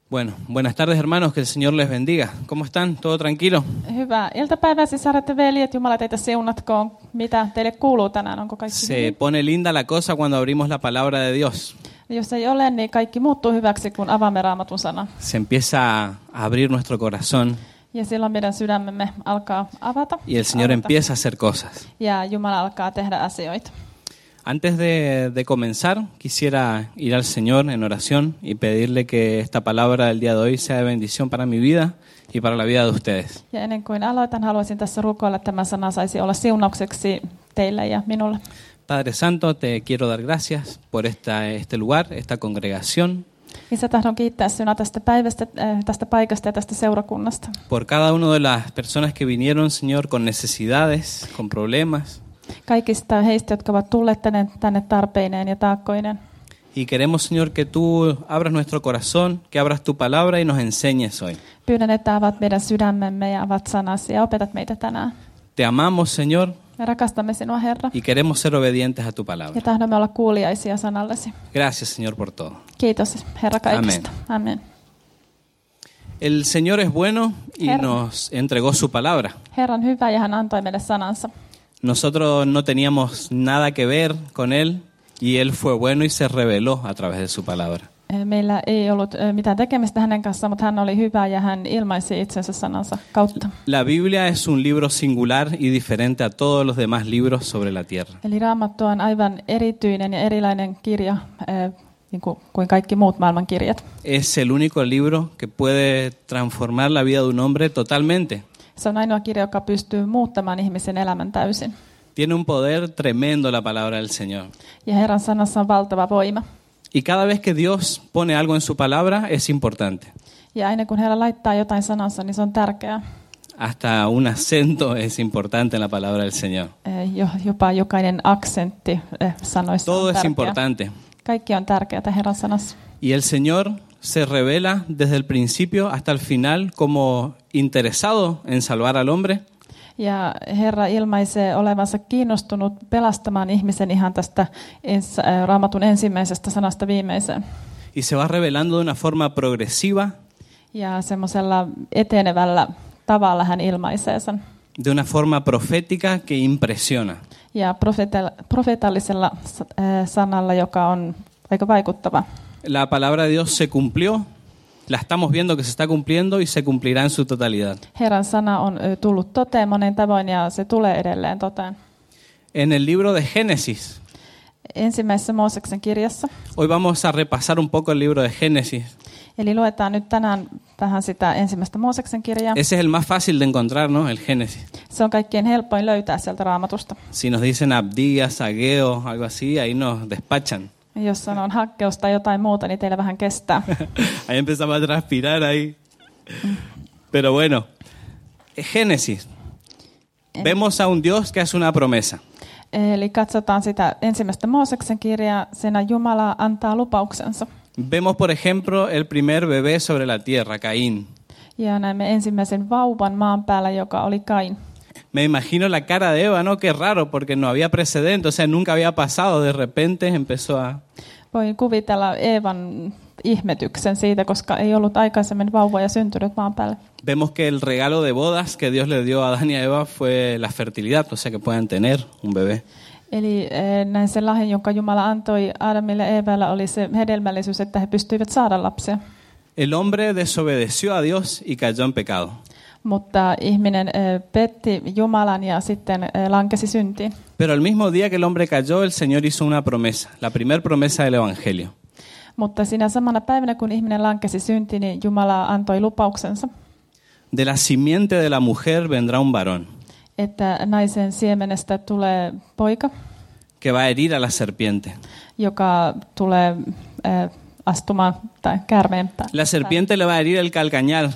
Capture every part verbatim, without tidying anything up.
Bueno, buenas tardes hermanos, que el Señor les bendiga. ¿Cómo están? ¿Todo tranquilo? Hyvää iltapäivää, sisaret ja veljet. Jumala teitä siunatkoon. Mitä teille kuuluu tänään? Onko kaikki Se hyvin? pone linda la cosa cuando abrimos la palabra de Dios. Jos ei ole, niin kaikki muuttuu hyväksi, kun avaamme Raamatun sana. Se empieza a abrir nuestro corazón Ja silloin meidän sydämemme alkaa avata. y el Señor avata. empieza a hacer cosas. Ja Jumala alkaa tehdä asioita. Antes de, de comenzar, quisiera ir al Señor en oración y pedirle que esta palabra del día de hoy sea de bendición para mi vida y para la vida de ustedes. Ja ennen kuin aloitan, haluaisin tässä rukoilla, että tämä sana saisi olla siunaukseksi teille ja minulle. Padre Santo, te quiero dar gracias por esta, este lugar, esta congregación, Isä, tahdon kiittää sinua tästä päivästä, äh, tästä paikasta ja tästä seurakunnasta. por cada una de las personas que vinieron, Señor, con necesidades, con problemas. Kaikista heistä, jotka ovat tulleet tänne, tänne tarpeineen ja taakkoineen. Y queremos, Señor, que tú abras nuestro corazón, que abras tu palabra y nos enseñes hoy. Pyydän, että avaat meidän sydämemme ja avaat sanasi ja opetat meitä tänään. Te amamos, Señor, Me rakastamme sinua, Herra, y queremos ser obedientes a tu palabra. ja tahdomme olla kuuliaisia sanallesi. Gracias, Señor, por todo. Kiitos, Herra, kaikesta. Amen. El Señor es bueno y Herra. nos entregó su palabra. Herra on hyvä ja hän antoi meille sanansa. Nosotros no teníamos nada que ver con Él y Él fue bueno y se reveló a través de su palabra. Meillä ei ollut eh, mitään tekemistä hänen kanssaan, mutta hän oli hyvä ja hän ilmaisi itsensä sanansa kautta. La Biblia es un libro singular y diferente a todos los demás libros sobre la tierra. Eli Raamattu on aivan erityinen ja erilainen kirja eh, niin kuin, kuin kaikki muut maailman kirjat. Es el único libro que puede transformar la vida de un hombre totalmente. Se on ainoa kirja, joka pystyy muuttamaan ihmisen elämän täysin. Tiene un poder tremendo la palabra del Señor. Ja Herran sanassa on valtava voima. Y cada vez que Dios pone algo en su palabra es importante. Ja aina kun Herra laittaa jotain sanansa, niin se on tärkeää. Hasta un acento es importante en la palabra del Señor. Eh, jo- Jopa jokainen aksentti eh, sanoissa Todo on es tärkeä. importante. Kaikki on tärkeää Herran sanassa. Y el Señor se revela desde el principio hasta el final como interesado en salvar al hombre. Ja Herra ilmaisee olevansa kiinnostunut pelastamaan ihmisen ihan tästä ens, äh, Raamatun ensimmäisestä sanasta viimeiseen. Y se va revelando de una forma progresiva, Ja semmoisella etenevällä tavalla hän ilmaisee sen. de una forma profética que impresiona. Ja profetal- profeetallisella äh, sanalla, joka on aika vaikuttava. La palabra de Dios se cumplió, la estamos viendo que se está cumpliendo y se cumplirá en su totalidad. Herran sana on ö, tullut toteen monen tavoin ja se tulee edelleen toteen. En el libro de Génesis, Ensimmäisessä Mooseksen kirjassa. hoy vamos a repasar un poco el libro de Génesis. Eli luetaan nyt tänään vähän sitä ensimmäistä Mooseksen kirjaa. Ese es el más fácil de encontrar, ¿no? El Génesis. Se on kaikkein helpoin löytää sieltä Raamatusta. Si nos dicen Abdías, Ageo, algo así, ahí nos despachan. Jos sanon hakkeus tai jotain muuta, niin teillä vähän kestää. Ahí empezamos a transpirar ahí. Pero bueno, Génesis. Vemos a un Dios que hace una promesa. Eli katsotaan sitä ensimmäistä Mooseksen kirjaa. Siinä Jumala antaa lupauksensa. Vemos, por ejemplo, el primer bebé sobre la tierra, Caín. Ja näemme ensimmäisen vauvan maan päällä, joka oli Kain. Me imagino la cara de Eva, ¿no? Qué raro, porque no había precedente, o sea, nunca había pasado. De repente empezó a... Voin kuvitella Eevan ihmetyksen siitä, koska ei ollut aikaisemmin vauvoja syntynyt maan päälle. Vemos que el regalo de bodas que Dios le dio a Adán y a Eva fue la fertilidad, o sea, que puedan tener un bebé. Eli eh, näin se lahja, jonka Jumala antoi Aadamille ja Eevalle, oli se hedelmällisyys, että he pystyivät saada lapsia. El hombre desobedeció a Dios y cayó en pecado. Mutta ihminen eh, petti Jumalan ja sitten eh, lankesi syntiin. Pero el mismo día que el hombre cayó, el Señor hizo una promesa, la primera promesa del Evangelio. Mutta siinä samana päivänä, kun ihminen lankesi syntiin, niin Jumala antoi lupauksensa, De la simiente de la mujer vendrá un varón että naisen siemenestä tulee poika, que va a herir a la serpiente. joka tulee eh, astumaan tai käärmeen päälle. La serpiente le va a herir el calcañar,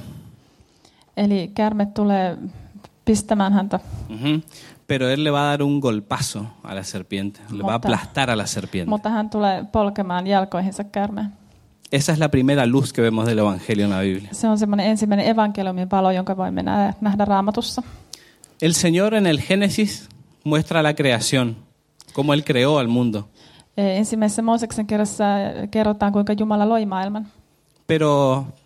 Eli käärme tulee pistämään häntä, ujú, pero él le va a dar un golpazo a la serpiente, le va a Mutta- aplastar a la serpiente. mutta hän tulee polkemaan jalkoihinsa käärmeen. Esa es la primera luz que vemos del Evangelio en la Biblia. Se on semmoinen ensimmäinen evankeliumin valo, jonka voimme nä- nähdä Raamatussa. El Señor en el Génesis muestra la creación, cómo Él creó al mundo. Ensimmäisessä Mooseksen kirjassa kerrotaan, kuinka Jumala loi maailman. Pero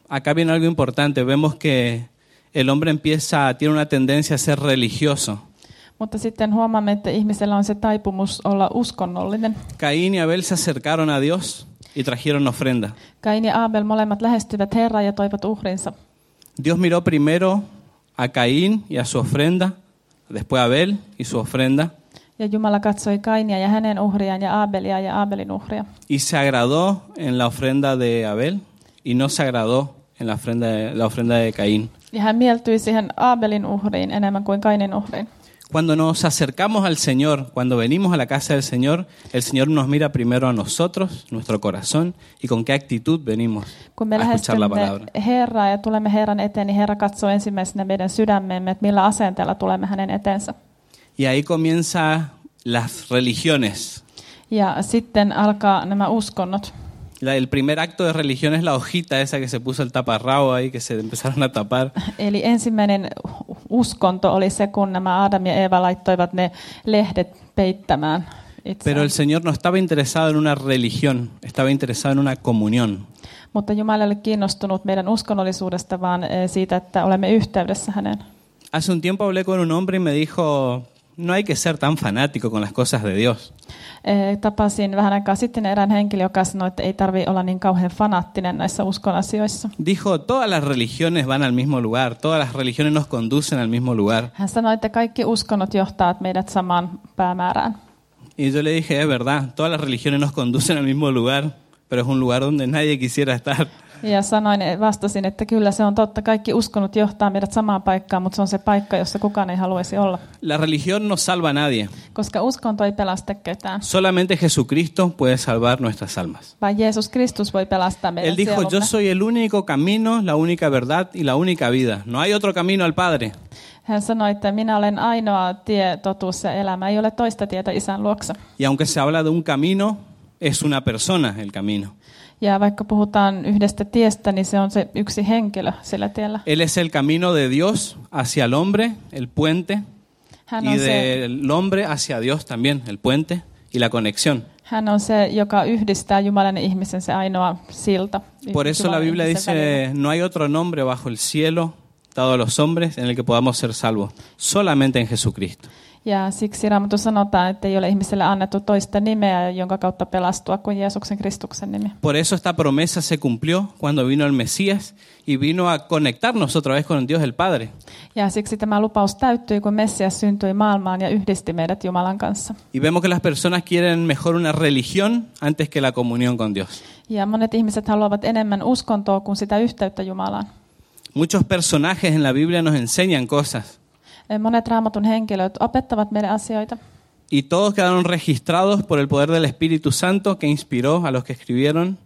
acá viene algo importante. Vemos que el hombre empieza, tiene una tendencia a ser religioso. Mutta sitten huomaamme, että ihmisellä on se taipumus olla uskonnollinen. Caín y Abel se acercaron a Dios y trajeron ofrenda. Kain ja Abel molemmat lähestyivät Herraa ja toivat uhrinsa. Dios miró primero a Caín y a su ofrenda, después a Abel y su ofrenda, Ja Jumala katsoi Kainia ja hänen uhriaan ja Abelia ja Abelin uhria. y se agradó en la ofrenda de Abel y no se agradó en la ofrenda de, la ofrenda de Caín. Ja hän mieltyi siihen Abelin uhriin enemmän kuin Kainin uhriin. Cuando nos acercamos al Señor, cuando venimos a la casa del Señor, el Señor nos mira primero a nosotros, nuestro corazón, y con qué actitud venimos Kun me a escuchar la lähestymme palabra. Herraa ja tulemme Herran eteen, niin Herra katsoo ensimmäisenä meidän sydämemme, että millä asenteella tulemme hänen eteensä. Y ahí comienza las religiones. Ja sitten alkaa nämä uskonnot. La, el primer acto de religión es la hojita esa que se puso el taparrabo ahí, que se empezaron a tapar. Eli ensimmäinen uskonto oli se, kun nämä Adam ja Eeva laittoivat ne lehdet peittämään Pero el itseään. Señor no estaba interesado en una religión, estaba interesado en una comunión. Mutta Jumala ei ole kiinnostunut meidän uskonnollisuudesta, vaan eh, siitä, että olemme yhteydessä häneen. Hace un tiempo hablé con un hombre y me dijo, no hay que ser tan fanático con las cosas de Dios. Eh, Tapasin vähän aikaa sitten erään henkilön, joka sanoi, että ei tarvitse olla niin kauhean fanaattinen näissä uskon asioissa. Dijo, todas las religiones van al mismo lugar, todas las religiones nos conducen al mismo lugar. Hän sanoi, että kaikki uskonnot johtavat meidät samaan päämäärään. Y yo le dije, es verdad, todas las religiones nos conducen al mismo lugar, pero es un lugar donde nadie quisiera estar. Ja sanoin, vastasin, että kyllä se on totta. Kaikki uskonnot johtaa meidät samaan paikkaan, mutta se on se paikka, jossa kukaan ei haluaisi olla. La religión no salva a nadie. Koska uskonto ei pelasta ketään, Solamente Jesucristo puede salvar nuestras almas. vaan Jeesus Kristus voi pelastaa meidän Él dijo, yo sielumme. soy el único camino, la única verdad y la única vida. No hay otro camino al Padre. Hän sanoi, että minä olen ainoa tie, totuus ja elämä. Ei ole toista tietä Isän luokse. Y aunque se habla de un camino, es una persona el camino. Ja vaikka puhutaan yhdestä tiestä, niin se on se yksi henkilö sillä tiellä. Él es el camino de Dios hacia el hombre, el puente, Hän y on, se, del hombre hacia Dios también, el puente y la conexión. hän on se, joka yhdistää Jumalan ja ihmisen, se ainoa silta. Por eso la Jumalan ja Biblia ihmisen välillä. dice, no hay otro nombre bajo el cielo dado a los hombres en el que podamos ser salvos, solamente en Jesucristo. Ja siksi Raamattu sanotaan, että ei ole ihmiselle annettu toista nimeä, jonka kautta pelastua kuin Jeesuksen Kristuksen nimi. Por eso esta promesa se cumplió cuando vino el Mesías y vino a conectarnos otra vez con Dios el Padre. Ja siksi tämä lupaus täyttyi, kun Messias syntyi maailmaan ja yhdisti meidät Jumalan kanssa. Y vemos que las personas quieren mejor una religión antes que la comunión con Dios. Ja monet ihmiset haluavat enemmän uskontoa kuin sitä yhteyttä Jumalaan. Muchos personajes en la Biblia nos enseñan cosas Monet Raamatun henkilöt opettavat meille asioita. y todos quedaron registrados por el poder del Espíritu Santo que inspiró a los que escribieron.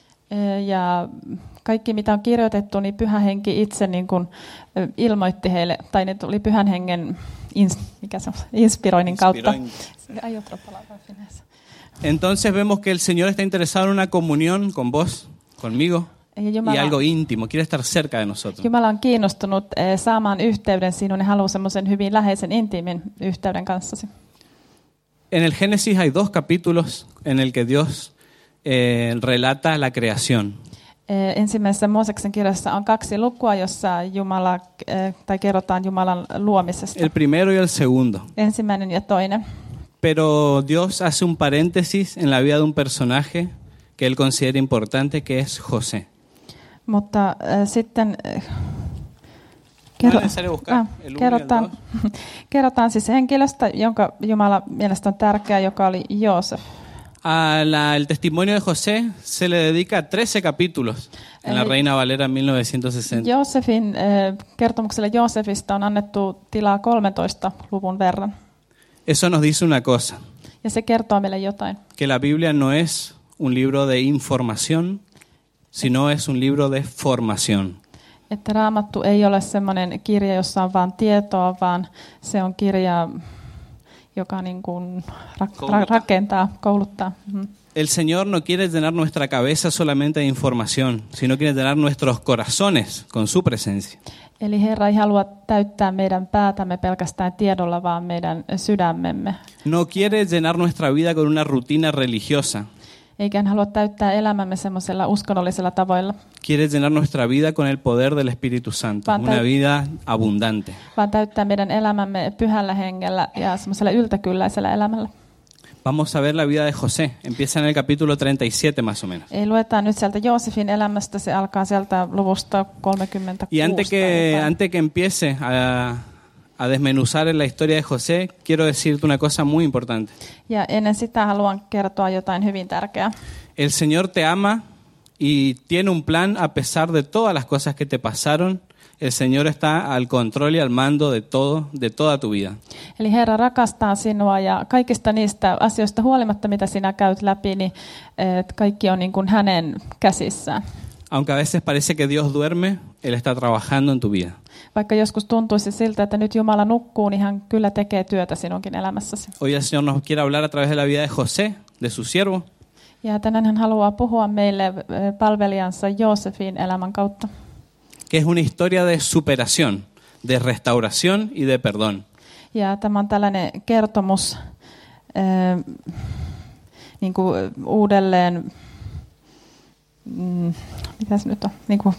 Ja kaikki, mitä on kirjoitettu, niin Pyhä Henki itse niin kuin ilmoitti heille, tai ne tuli Pyhän Hengen ins, mikä se on, inspiroinnin kautta. Hay otra palabra en eso. Entonces vemos que el Señor está interesado en una comunión con vos, conmigo, Ja y Jumala, algo íntimo, quiere estar cerca de nosotros. Jumala on kiinnostunut eh, saamaan yhteyden sinun ja haluaa semmoisen hyvin läheisen, intiimin yhteyden kanssasi. En el Génesis hay dos capítulos en el que Dios eh, relata la creación. Eh, Ensimmäisessä Mooseksen kirjassa on kaksi lukua, jossa Jumala, eh, tai kerrotaan Jumalan luomisesta. El primero y el segundo. Ensimmäinen ja toinen. Pero Dios hace un paréntesis en la vida de un personaje que él considera importante, que es José. Mutta äh, sitten äh, No es necesario buscar ah, el uno y el kerrotaan, kerrotaan siis henkilöstä, jonka Jumala mielestä on tärkeä, joka oli Joosef. A la- el testimonio de José se le dedica trece capítulos en la Eh, Reina Valera mil novecientos sesenta. Joosefin äh, kertomukselle Joosefista on annettu tilaa kolmentoista luvun verran. Eso nos dice una cosa, Ja se kertoo meille jotain. que la Biblia no es un libro de información, sino es un libro de formación. Että Raamattu ei ole semmoinen kirja, jossa on vain tietoa, vaan se on kirja, joka niin kuin rak- ra- rakentaa, kouluttaa. Mhm. El Señor no quiere llenar nuestra cabeza solamente de información, sino quiere llenar nuestros corazones con su presencia. Eli Herra ei halua täyttää meidän päätämme pelkästään tiedolla, vaan meidän sydämemme. No quiere llenar nuestra vida con una rutina religiosa, Eikä hän halua täyttää elämämme semmoisella uskonnollisella tavoilla. Quiere llenar nuestra vida con el poder del Espíritu Santo, Vaan una täyt- vida abundante. Vaan täyttää meidän elämämme pyhällä hengellä ja semmoisella yltäkylläisellä elämällä. Vamos a ver la vida de José. Empieza en el capítulo treinta y siete más o menos. Ei luetaan nyt sieltä Joosefin elämästä, se alkaa sieltä luvusta kolmekymmentäkuusi. Y antes que, antes que empiece a, a desmenuzar en la historia de José, quiero decirte una cosa muy importante. Ja ennen sitä haluan kertoa jotain hyvin tärkeää. El Señor te ama y tiene un plan a pesar de todas las cosas que te pasaron. El Señor está al control y al mando de todo, de toda tu vida. Eli Herra rakastaa sinua ja kaikista niistä asioista huolimatta, mitä sinä käyt läpi, niin et kaikki on niin kuin hänen käsissään. Aunque a veces parece que Dios duerme, Él está trabajando en tu vida. Vaikka joskus tuntuisi siltä, että nyt Jumala nukkuu, niin hän kyllä tekee työtä sinunkin elämässäsi. Hoy el Señor nos quiere hablar a través de la vida de José, de su siervo, Ja tänään hän haluaa puhua meille eh, palvelijansa Joosefin elämän kautta. que es una historia de superación, de restauración y de perdón. Ja tämä on tällainen kertomus äh, niin kuin uudelleen, mm, mitäs nyt on, niin kuin,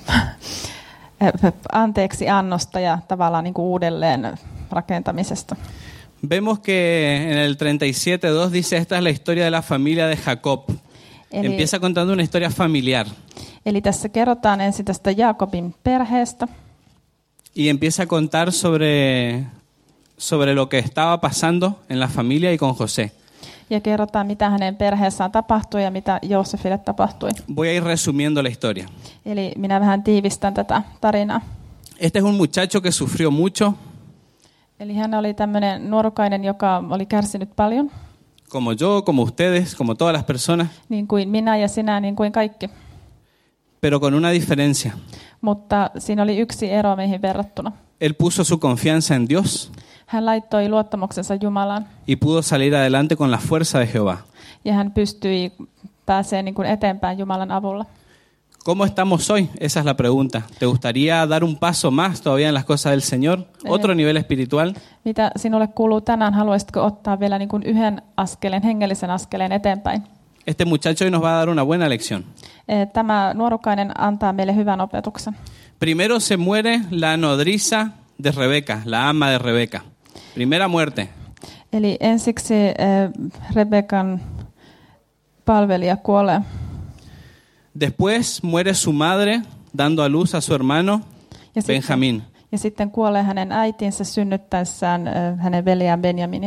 anteeksi annosta ja tavallaan niin kuin uudelleen rakentamisesta. Vemos que en el treinta y siete dos dice, esta es la historia de la familia de Jacob. Eli, Empieza contando una historia familiar eli tässä kerrotaan ensin tästä Jaakobin perheestä. y empieza a contar sobre, sobre lo que estaba pasando en la familia y con José. Ja kerrotaan, mitä hänen perheessään tapahtui ja mitä Joosefille tapahtui. Voy a ir resumiendo la historia. Eli minä vähän tiivistän tätä tarinaa. Este es un muchacho que sufrió mucho, Eli hän oli tämmöinen nuorukainen, joka oli kärsinyt paljon, como yo, como ustedes, como todas las personas, niin kuin minä ja sinä, niin kuin kaikki. pero con una diferencia. Mutta siinä oli yksi ero meihin verrattuna. Él puso su confianza en Dios Hän laittoi luottamuksensa Jumalaan y pudo salir adelante con la fuerza de Jehová. ja hän pystyi pääsemään niin kuin eteenpäin Jumalan avulla. ¿Cómo estamos hoy? Esa es la pregunta. ¿Te gustaría dar un paso más todavía en las cosas del Señor? ¿Otro nivel espiritual? Mitä sinulle kuuluu tänään? Haluaisitko ottaa vielä niin kuin yhden askeleen, hengellisen askeleen eteenpäin? Este muchacho hoy nos va a dar una buena lección. Eh, Tämä nuorukainen antaa meille hyvän opetuksen. Primero se muere la nodriza de Rebeca, la ama de Rebeca. Primera muerte. Eli ensiksi eh, Rebekan palvelija kuolee. Después muere su madre dando a luz a su hermano Ja sitten, Benjamín. ja sitten kuolee hänen äitinsä synnyttäessään eh, hänen veljään Benjaminia.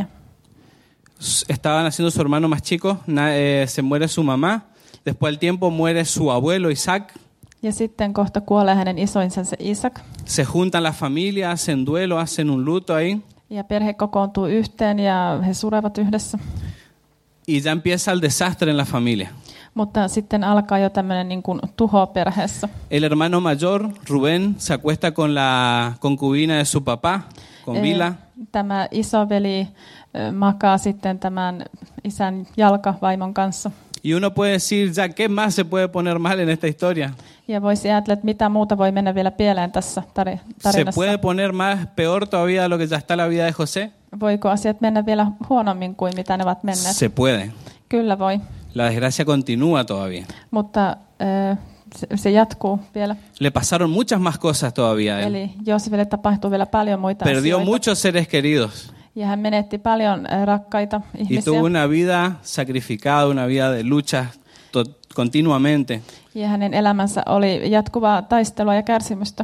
Estaba naciendo su hermano más chico, na- eh, se muere su mamá. Después del tiempo muere su abuelo Isaac. Ja sitten kohta kuolee hänen isoisänsä Isak. Se juntan las familias, hacen duelo, hacen un luto ahí. Ja perhe kokoontuu yhteen ja he surevat yhdessä. Y ya empieza el desastre en la familia. Mutta sitten alkaa jo tämmöinen niin kuin tuho perheessä. El hermano mayor, Rubén, se acuesta con la concubina de su papá, con Eh, Bila. Tämä isoveli eh, makaa sitten tämän isän jalkavaimon kanssa. Y uno puede decir, ya, ¿qué más se puede poner mal en esta historia? Ja voisi ajatella, että mitä muuta voi mennä vielä pieleen tässä tari- ¿Se tarinassa. puede poner más peor todavía de lo que ya está la vida de José? Voiko asiat mennä vielä huonommin kuin mitä ne ovat menneet? Se puede. Kyllä voi, La desgracia continúa todavía. mutta eh, se, se jatkuu vielä. Le pasaron muchas más cosas todavía a él. Eli Joosefille tapahtuu vielä paljon muita Perdió asioita. muchos seres queridos Ja hän menetti paljon eh, rakkaita y ihmisiä. tuvo una vida sacrificada, una vida de lucha to- continuamente. Ja hänen elämänsä oli jatkuvaa taistelua ja kärsimystä.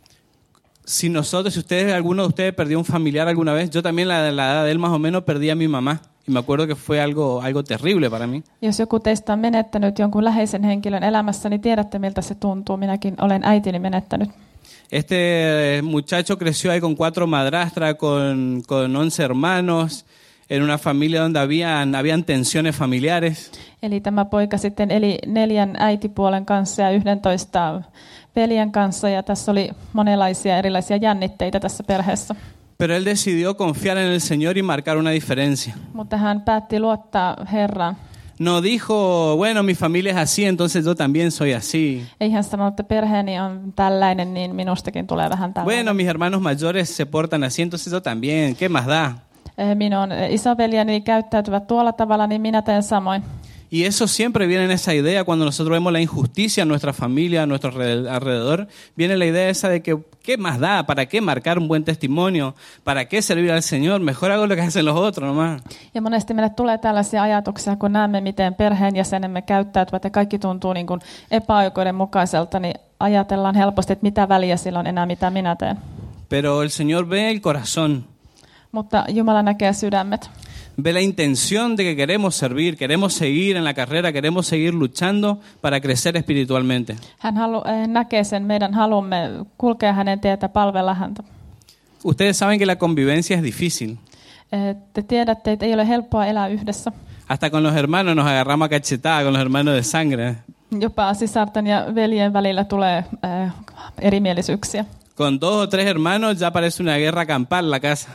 Si nosotros, si ustedes, alguno de ustedes perdió un familiar alguna vez, yo también la, la edad de él más o menos perdí a mi mamá. Y me acuerdo que fue algo, algo terrible para mí. Jos joku teistä on menettänyt jonkun läheisen henkilön elämässä, niin tiedätte miltä se tuntuu. Minäkin olen äitini menettänyt. Este muchacho creció ahí con cuatro madrastras, con, con once hermanos, en una familia donde habían, habían tensiones familiares. Eli tämä poika sitten eli neljän äitipuolen kanssa ja yhdentoista veljen kanssa. Ja tässä oli monenlaisia erilaisia jännitteitä tässä perheessä. Pero él decidió confiar en el Señor y marcar una diferencia. Mutta hän päätti luottaa Herraan. No dijo, bueno, mi familia es así, entonces yo también soy así. Ei hän sanonut, että perheeni on tällainen, niin minustakin tulee vähän tällainen. Bueno, mis hermanos mayores se portan así, entonces yo también. ¿Qué más da? Minun isoveljeni käyttäytyvät tuolla tavalla, niin minä teen samoin. Y eso siempre viene en esa idea cuando nosotros vemos la injusticia en nuestra familia, a nuestro alrededor. Viene la idea esa de que, ¿qué más da? ¿Para qué marcar un buen testimonio? ¿Para qué servir al Señor? Mejor hago lo que hacen los otros nomás. Ja monesti meille tulee tällaisia ajatuksia, kun näemme, miten perheenjäsenemme käyttäytyvät ja kaikki tuntuu niin kuin epäoikeudenmukaiselta, niin ajatellaan helposti, että mitä väliä sillä on enää, mitä minä teen. Pero el Señor ve el corazón. Mutta Jumala näkee sydämet. Ve la intención de que queremos servir, queremos seguir en la carrera, queremos seguir luchando para crecer espiritualmente. Hän halu, näkee sen meidän halumme kulkea hänen tietä, palvella häntä. Ustedes saben que la convivencia es difícil. Te tiedätte, että ei ole helppoa elää yhdessä. Hasta con los hermanos nos agarramos a cachetada, con los hermanos de sangre. Jopa sisarten ja veljen välillä tulee äh, erimielisyyksiä. Con dos o tres hermanos ya parece una guerra campal la casa.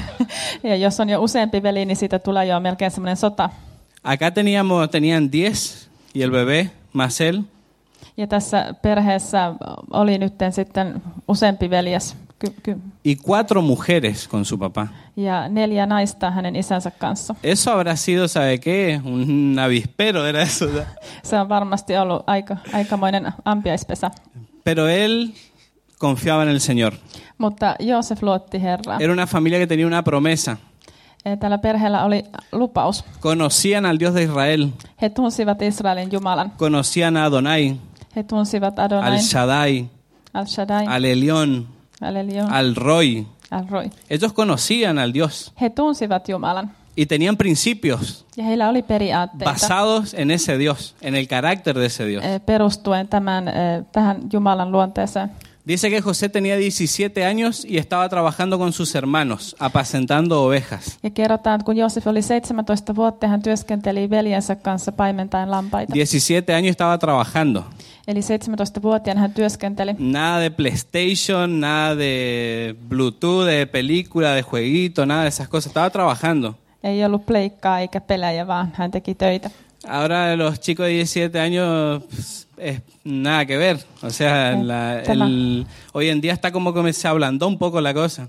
Ja jos on jo useampi veli, niin siitä tulee jo melkein semmoinen sota. Acá teníamos, tenían diez y el bebé, Marcel. Ja tässä perheessä oli nyt sitten useampi veljes. Ky- ky- y cuatro mujeres con su papá. Ja neljä naista hänen isänsä kanssa. Eso habrá sido, ¿sabe qué? Un avispero era eso. Se on varmasti ollut aika, aikamoinen ampiaispesä. Pero él confiaba en el Señor. Mutta Joosef luotti Herraan. Era una familia que tenía una promesa. Tällä perheellä oli lupaus. Conocían al Dios de Israel. He tunsivat Israelin Jumalan. Conocían a Adonai. He tunsivat Adonain. Al Shaddai. Al Shaddai. Al Elión. Al Elión. Al Roy. Al Roy. Ellos conocían al Dios. He tunsivat Jumalan. Y tenían principios ja heillä oli periaatteita basados en ese Dios, en el carácter de ese Dios. Perustuen tämän, tähän Jumalan luonteeseen. Dice que José tenía diecisiete años y estaba trabajando con sus hermanos, apacentando ovejas. Ja kerrotaan, että kun Joosef oli seitsemäntoista vuotta, hän työskenteli veljensä kanssa paimentaen lampaita. diecisiete años estaba trabajando. Eli seitsemäntoistavuotiaana hän työskenteli. Nada de PlayStation, nada de Bluetooth, de película, de jueguito, nada de esas cosas. Estaba trabajando. Ei ollut pleikkaa eikä pelejä, vaan hän teki töitä. Ahora los chicos de diecisiete años pues, es nada que ver. O sea, la, el, hoy en día está como que se ablandó un poco la cosa.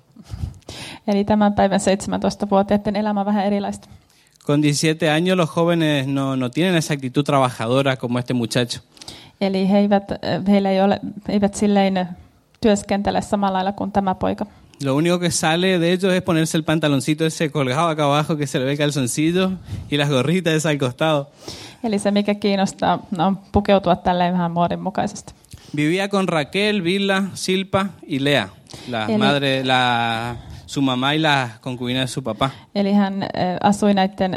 Eli tämän päivän seitsemäntoistavuotiaiden elämä on vähän erilaista. Con diecisiete años los jóvenes no, no tienen esa actitud trabajadora como este muchacho. Eli he eivät, heillä ei ole, eivät silleen työskentele samalla lailla kuin tämä poika. Lo único que sale de ellos es ponerse el pantaloncito ese colgado acá abajo que se le ve el calzoncillo y las gorritas esas al costado. Eli se mikä kiinnostaa on pukeutua tälleen vähän muodinmukaisesti. Vivía con Raquel, Bilha, Silpa y Lea, la Eli, madre, la su mamá y la concubina de su papá. Eli hän asui näiden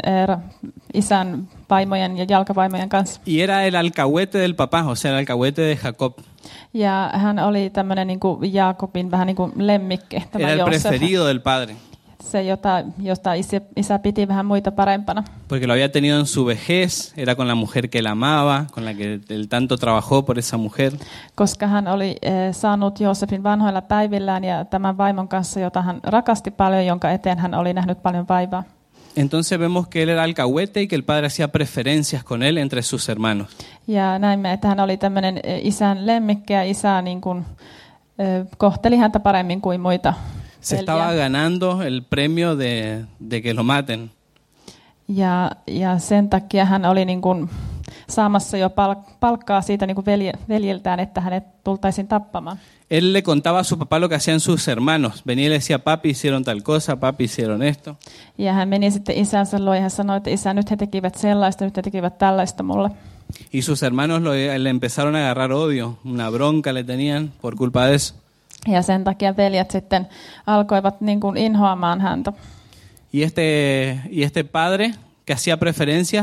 isän vaimojen ja jalkavaimojen kanssa. Y era el alcahuete del papá, o sea, el alcahuete de Jacob. Ja hän oli tämmöinen niin kuin Jaakobin vähän niin kuin lemmikki. Era el preferido del padre. Se, jota, jota isä, isä piti vähän muita parempana. Porque lo había tenido en su vejez, era con la mujer que él amaba, con la que él tanto trabajó por esa mujer. Koska hän oli eh, saanut Joosefin vanhoilla päivillään ja tämän vaimon kanssa, jota hän rakasti paljon, jonka eteen hän oli nähnyt paljon vaivaa. Entonces vemos que él era alcahuete y que el padre hacía preferencias con él entre sus hermanos. Ja näimme, että hän oli tämmöinen isän lemmikki ja isä niin kuin, kohteli häntä paremmin kuin muita. Se estaba ganando el premio de, de que lo maten. Ja, ja sen takia hän oli niin kuin saamassa jo palk- palkkaa siitä niin kuin velje, veljiltään, että hänet tultaisiin tappamaan. Él le contaba a su papá lo que hacían sus hermanos. Venía y le decía, papi hicieron tal cosa, papi hicieron esto. Ja hän meni sitten isänsä luo ja hän sanoi, että isä, nyt he tekivät sellaista, nyt he tekivät tällaista mulle. Y sus hermanos lo, le empezaron a agarrar odio, una bronca le tenían por culpa de eso. Ja sen takia veljet sitten alkoivat niin kuin inhoamaan häntä. Y este, y este padre que hacía preferencias,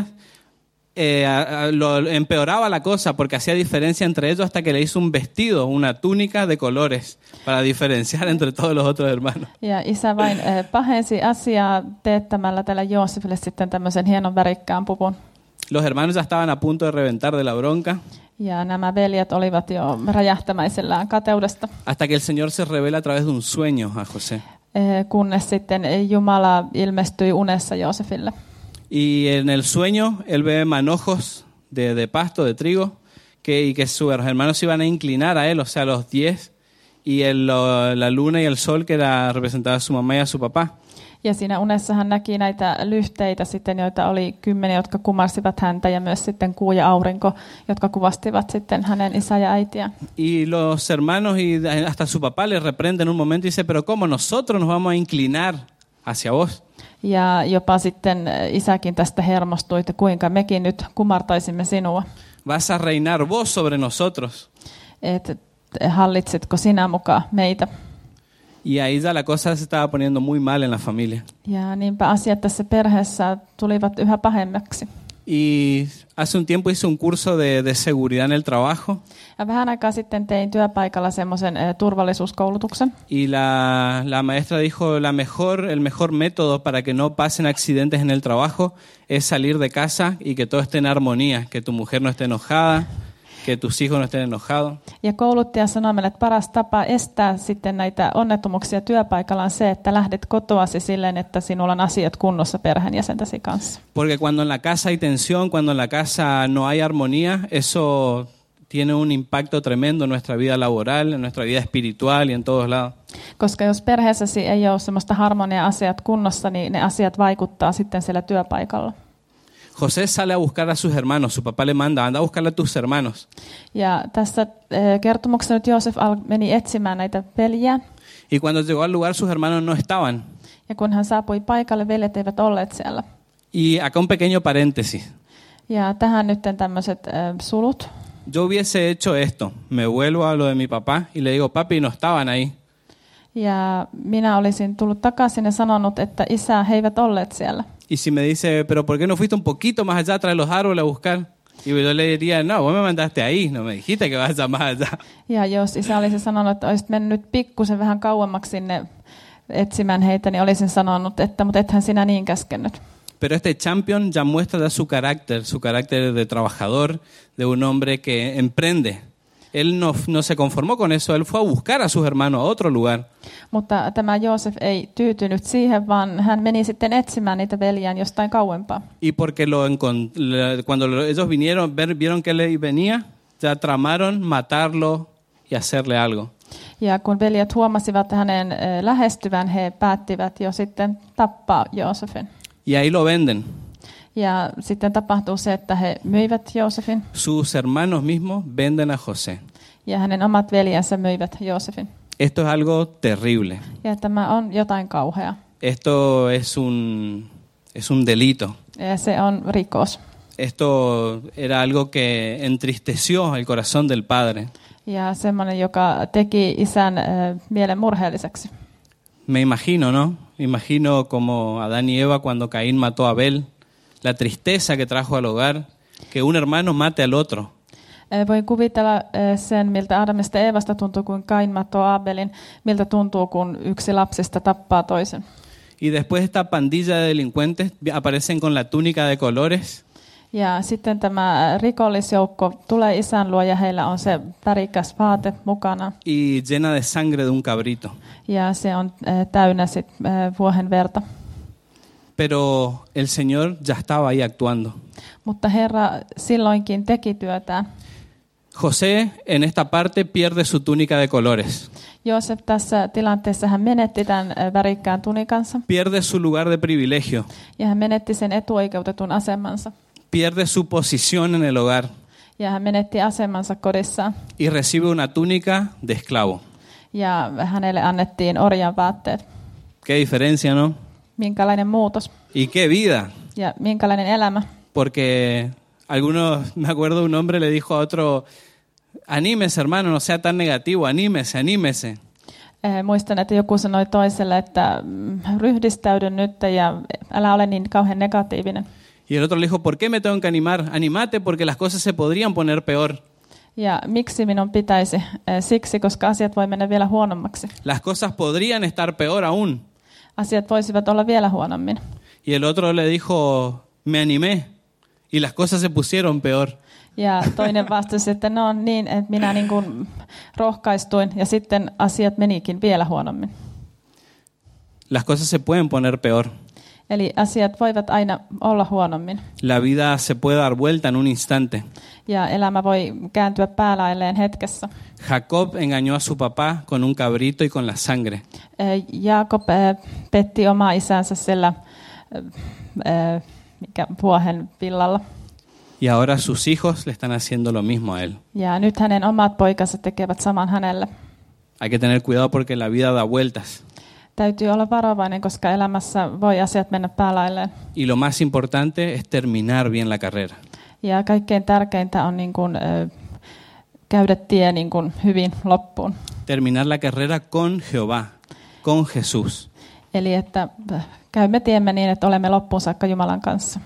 Eh, a, a, lo empeoraba la cosa porque hacía diferencia entre ellos hasta que le hizo un vestido, una túnica de colores para diferenciar entre todos los otros hermanos. Ja isä vain eh, pahensi asiaa teettämällä tällä Joosefille sitten tämmöisen hienon värikkään puvun. Los hermanos ya estaban a punto de reventar de la bronca. Ja nämä veljet olivat jo räjähtämäisellään kateudesta. Hasta que el Señor se revela a través de un sueño a José. Eh, kunnes sitten Jumala ilmestyi unessa Joosefille. Y en el sueño él ve manojos de, de pasto, de trigo, que, y que sus hermanos se iban a inclinar a él, o sea, los diez, y el, lo, la luna y el sol que era, representaba a su mamá y a su papá. Ja siinä unessa hän näki näitä lyhteitä sitten, joita oli kymmenen, jotka kumarsivat häntä, ja myös sitten kuu ja aurinko, jotka kuvastivat sitten hänen isä ja äitiä. Y los hermanos y hasta su papá le reprenden un momento y dice, pero ¿cómo nosotros nos vamos a inclinar hacia vos? Ja jopa sitten isäkin tästä hermostui, että kuinka mekin nyt kumartaisimme sinua. Vas a reinar vos sobre nosotros. Et hallitsitko sinä mukaan meitä? Y ahí ya la cosa se estaba poniendo muy mal en la familia. Ja niinpä asiat tässä perheessä tulivat yhä pahemmaksi. Y hace un tiempo hice un curso de, de seguridad en el trabajo. Ja vähän aikaa sitten tein työpaikalla semmoisen eh, turvallisuuskoulutuksen. Y la, la maestra dijo, la mejor, el mejor método para que no pasen accidentes en el trabajo es salir de casa y que todo esté en armonía, que tu mujer no esté enojada, que tus hijos no estén enojados. Ja kouluttaja sanoi meille, että paras tapa estää sitten näitä onnettomuuksia työpaikalla on se, että lähdet kotoasi silleen, että sinulla on asiat kunnossa perheenjäsentäsi kanssa. Porque cuando en la casa hay tensión, cuando en la casa no hay armonía, eso tiene un impacto tremendo en nuestra vida laboral, en nuestra vida espiritual y en todos lados. Koska jos perheessäsi ei ole semmoista harmonia asiat kunnossa, niin ne asiat vaikuttaa sitten siellä työpaikalla. José sale a buscar a sus hermanos, su papá le manda, anda a buscar a tus hermanos. Ja tässä kertomuksessa nyt Joosef meni etsimään näitä veljiä. Y cuando llegó al lugar sus hermanos no estaban. Ja kun hän saapui paikalle, veljet eivät olleet siellä. Y acá un pequeño paréntesis. Ja tähän nyt tämmöiset äh, sulut. Yo hubiese hecho esto, me vuelvo a lo de mi papá y le digo, papi, no estaban ahí. Ja minä olisin tullut takaisin ja sanonut, että isä, he eivät olleet siellä. Y si me dice, pero ¿por qué no fuiste un poquito más allá tras los árboles a buscar? Y yo le diría, no, vos me mandaste ahí, no me dijiste que vas a más allá. Ja jos isä olisi sanonut, että olisit mennyt pikkusen vähän kauemmaksi sinne etsimään heitä, niin olisin sanonut, että mutta ethän sinä niin käskenyt. Pero este champion ya muestra ya su carácter, su carácter de trabajador, de un hombre que emprende. Él no, no se conformó con eso, él fue a buscar a sus hermanos a otro lugar. Mutta tämä Joosef ei tyytynyt siihen, vaan hän meni sitten etsimään niitä veljään jostain kauempaa. Y porque lo cuando ellos vinieron, ver, vieron que él venía, ya tramaron matarlo y hacerle algo. Ja kun veljet huomasivat hänen lähestyvän, he päättivät jo sitten tappaa Joosefin. Y ahí lo venden. Ja sitten tapahtuu se, että he myivät Joosefin. Sus hermanos mismos venden a José. Ja hänen omat veljensä myivät Joosefin. Esto es algo terrible. Ja tämä on jotain kauheaa. Esto es un, es un delito. Ja se on rikos. Esto era algo que entristeció el corazón del padre. Ja semmoinen, joka teki isän äh, mielen murheelliseksi. Me imagino, ¿no? Me imagino como Adán y Eva cuando Caín mató a Abel. La tristeza que trajo al hogar, que un hermano mate al otro. Voin kuvitella sen, miltä Adamista ja Eevasta tuntuu, kun Kain matoi Abelin, miltä tuntuu, kun yksi lapsista tappaa toisen. Y después esta pandilla de delincuentes aparecen con la túnica de colores. Ja sitten tämä rikollisjoukko tulee isän luo ja heillä on se värikäs vaate mukana. Y llena de sangre de un cabrito. Ja se on täynnä sit vuohen verta. Pero el Señor ya estaba ahí actuando. Mutta Herra silloinkin teki työtään. José en esta parte pierde su túnica de colores. Joosef tässä tilanteessa hän menetti tämän värikkään tunikansa. Pierde su lugar de privilegio. Ja hän menetti sen etuoikeutetun asemansa. Pierde su posición en el hogar. Ja hän menetti asemansa kodissaan. Y recibe una túnica de esclavo. Ja hänelle annettiin orjan vaatteet. Qué diferencia, ¿no? Minkälainen muutos. Y qué vida. Ja minkälainen elämä. Porque algunos, me acuerdo un hombre le dijo a otro, anímese hermano, no sea tan negativo, anímese, anímese. Eh, muistan, että joku sanoi toiselle, että ryhdistäydy nyt ja älä ole niin kauhean negatiivinen. Y el otro le dijo, ¿por qué me tengo que animar? Animate porque las cosas se podrían poner peor. Ja miksi minun pitäisi? Eh, siksi, koska asiat voi mennä vielä huonommaksi. Las cosas podrían estar peor aún. Asiat voisivat olla vielä huonommin. Y el otro le dijo, me animé. Y las cosas se pusieron peor. Ja toinen vastasi, että no niin, että minä niin kuin rohkaistuin ja sitten asiat menikin vielä huonommin. Las cosas se pueden poner peor. Eli asiat voivat aina olla huonommin. La vida se puede dar vuelta en un instante. Ja elämä voi kääntyä päälailleen hetkessä. Jacob engañó a su papá con un cabrito y con la sangre. Jaakob petti omaa isänsä sillä äh, mikä, vuohen villalla. Y ahora sus hijos le están haciendo lo mismo a él. Ja nyt hänen omat poikansa tekevät saman hänelle. Hay que tener cuidado porque la vida da vueltas. Täytyy olla varovainen, koska elämässä voi asiat mennä päälailleen. Y lo más importante es terminar bien la carrera. Ja kaikkein tärkeintä on niin kuin, äh, käydä tie niin kuin hyvin loppuun. Terminar la carrera con Jehová, con Jesús. Eli että käymme tiemme niin, että olemme loppuun saakka Jumalan kanssa.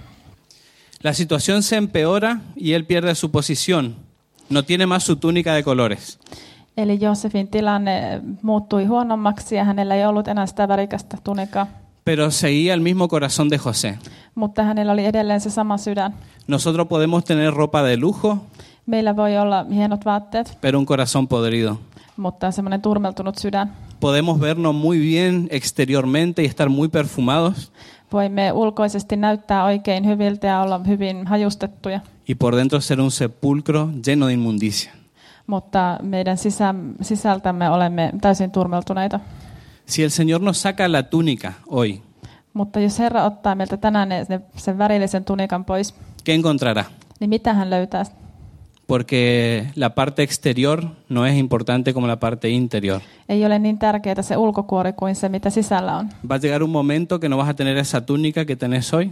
La situación se empeora y él pierde su posición. No tiene más su túnica de colores. Eli Joosefin tilanne muuttui huonommaksi ja hänellä ei ollut enää sitä värikästä tunikaa. Pero seguía el mismo corazón de José. Mutta hänellä oli edelleen se sama sydän. Nosotros podemos tener ropa de lujo, Meillä voi olla hienot vaatteet, pero un corazón podrido. mutta semmoinen turmeltunut sydän. Podemos vernos muy bien exteriormente y estar muy perfumados, Voimme ulkoisesti näyttää oikein hyviltä ja olla hyvin hajustettuja, y por dentro ser un sepulcro lleno de inmundicia. mutta meidän sisä, sisältämme olemme täysin turmeltuneita. Si el Señor nos saca la túnica hoy, Mutta jos Herra ottaa meiltä tänään ne, ne, sen värillisen tunikan pois, ¿qué encontrará? niin mitä hän löytää? Porque la parte exterior no es importante como la parte interior. Ei ole niin tärkeää se ulkokuori kuin se, mitä sisällä on. Va a llegar un momento que no vas a tener esa túnica que tenés hoy,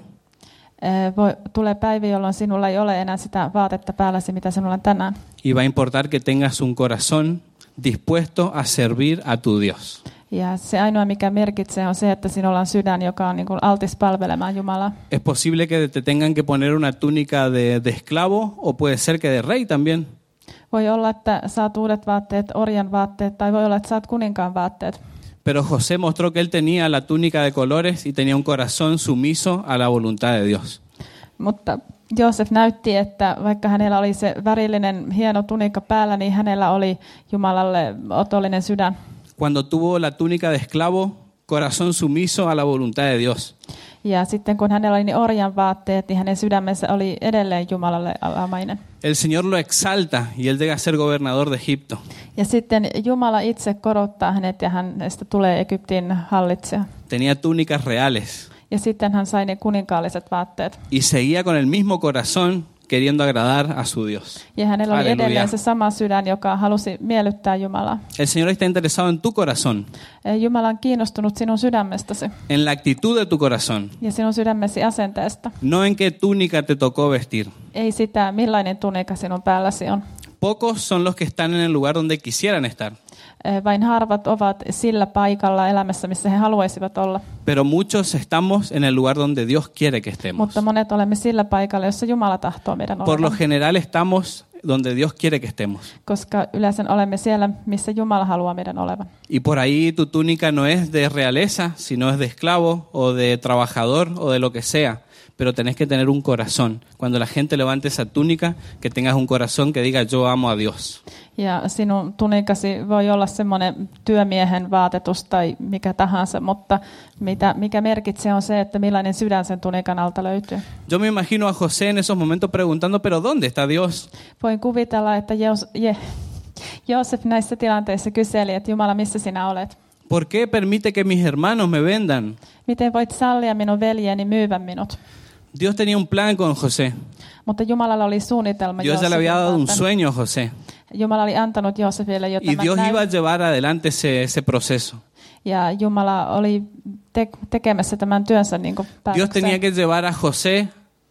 Voi, tulee päivä, jolloin sinulla ei ole enää sitä vaatetta päälläsi, mitä sinulla on tänään. y va a importar que tengas un corazón dispuesto a servir a tu Dios. Ja se ainoa, mikä merkitsee, on se, että sinulla on sydän, joka on niin kuin altis palvelemaan Jumalaa. Es posible que te tengan que poner una túnica de, de esclavo o puede ser que de rey también. Voi olla, että saat uudet vaatteet, orjan vaatteet, tai voi olla, että saat kuninkaan vaatteet. Pero José mostró que él tenía la túnica de colores y tenía un corazón sumiso a la voluntad de Dios. Mutta Joosef näytti, että vaikka hänellä oli se värillinen hieno tunikka päällä, niin hänellä oli Jumalalle otollinen sydän. Cuando tuvo la túnica de esclavo, corazón sumiso a la voluntad de Dios. Ja sitten kun hänellä oli niin orjan vaatteet, niin hänen sydämensä oli edelleen Jumalalle alamainen. El Señor lo exalta y él llega a ser gobernador de Egipto. Ja sitten Jumala itse korottaa hänet ja hänestä tulee Egyptin hallitsija. Tenía túnicas reales Ja sitten hän sai ne kuninkaalliset vaatteet. y seguía con el mismo corazón queriendo agradar a su Dios. Ja hänellä oli Aleluya. edelleen se sama sydän, joka halusi miellyttää Jumalaa. El Señor está interesado en tu corazón, Jumala on kiinnostunut sinun sydämestäsi en la actitud de tu corazón, ja sinun sydämesi asenteesta. no en qué túnica te tocó vestir. Ei sitä, millainen tunika sinun päälläsi on. Pocos son los que están en el lugar donde quisieran estar, Vain harvat ovat sillä paikalla elämässä, missä he haluaisivat olla. pero muchos estamos en el lugar donde Dios quiere que estemos. Mutta monet olemme sillä paikalla, jossa Jumala tahtoo meidän Por lo olevan. general estamos donde Dios quiere que estemos. Koska yleensä olemme siellä, missä Jumala haluaa meidän olevan. Y por ahí tu túnica no es de realeza, sino es de esclavo o de trabajador o de lo que sea. Pero tenés que tener un corazón. Cuando la gente levante esa túnica, que tengas un corazón que diga yo amo a Dios. Ja sinun tunikasi voi olla semmoinen työmiehen vaatetus tai mikä tahansa, mutta mitä, mikä merkitsee on se, että millainen sydän sen tunikan alta löytyy. Yo me imagino a José en esos momentos preguntando, pero ¿dónde está Dios? Voin kuvitella, että Jos, Je, Joosef näissä tilanteissa kyseli, että Jumala, missä sinä olet? ¿Por qué permite que mis hermanos me vendan? Miten voit sallia minun veljeni myyvän minut? Dios tenía un plan con José. Mutta Jumalalla oli suunnitelma Dios ya le había dado un varten. sueño a José. Jumala oli antanut Joosefille jo Y tämän Dios iba a näyn. llevar adelante ese, ese proceso. Ja Jumala oli te- tekemässä tämän työnsä niin kuin Dios tenía päätökseen. que llevar a José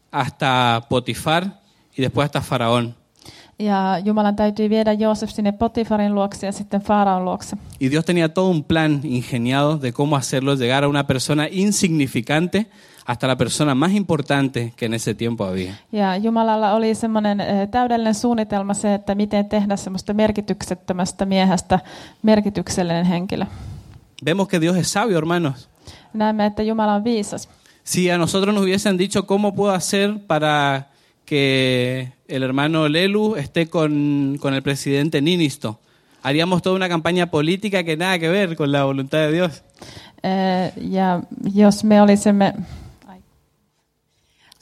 hasta Potifar y después hasta Faraón. Ja Jumalan täytyi viedä Joosef sinne Potifarin luokse ja sitten Faaraon luokse. Y Dios tenía todo un plan ingeniado de cómo hacerlo llegar a una persona insignificante hasta la persona más importante que en ese tiempo había. Ja Jumalalla oli semmoinen eh, täydellinen suunnitelma se, että miten tehdä semmoista merkityksettömästä miehestä merkityksellinen henkilö. Vemos que Dios es sabio, hermanos. Näemme, että Jumala on viisas. Si a nosotros nos hubiesen dicho cómo puedo hacer para que el hermano Lelu esté con, con el presidente Niinisto, haríamos toda una campaña política que nada que ver con la voluntad de Dios. Eh, ja jos me olisimme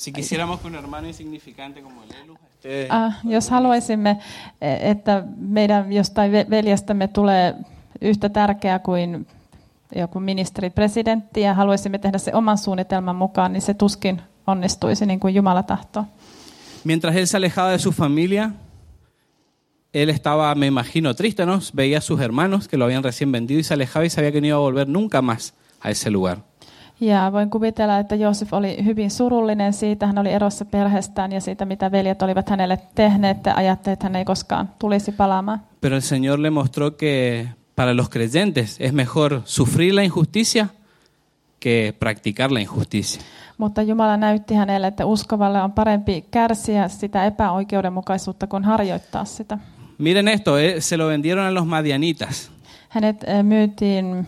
Si quisiéramos que un hermano insignificante como Lelu esté... Ah, jos haluaisimme, että meidän jostain veljestämme tulee yhtä tärkeä kuin joku ministeri, presidentti, ja haluaisimme tehdä se oman suunnitelman mukaan, niin se tuskin onnistuisi niin kuin Jumala tahtoo. Mientras él se alejaba de su familia, él estaba, me imagino, triste, ¿no? Veía a sus hermanos que lo habían recién vendido y se alejaba y sabía que no iba a volver nunca más a ese lugar. Ja voin kuvitella, että Joosef oli hyvin surullinen siitä. Hän oli erossa perheestään ja siitä, mitä veljet olivat hänelle tehneet, ja ajatteli, että hän ei koskaan tulisi palaamaan. Pero el Señor le mostró que para los creyentes es mejor sufrir la injusticia que practicar la injusticia. Mutta Jumala näytti hänelle, että uskovalle on parempi kärsiä sitä epäoikeudenmukaisuutta kuin harjoittaa sitä. Miren esto, eh, se lo vendieron a los madianitas. Hänet eh, myytiin,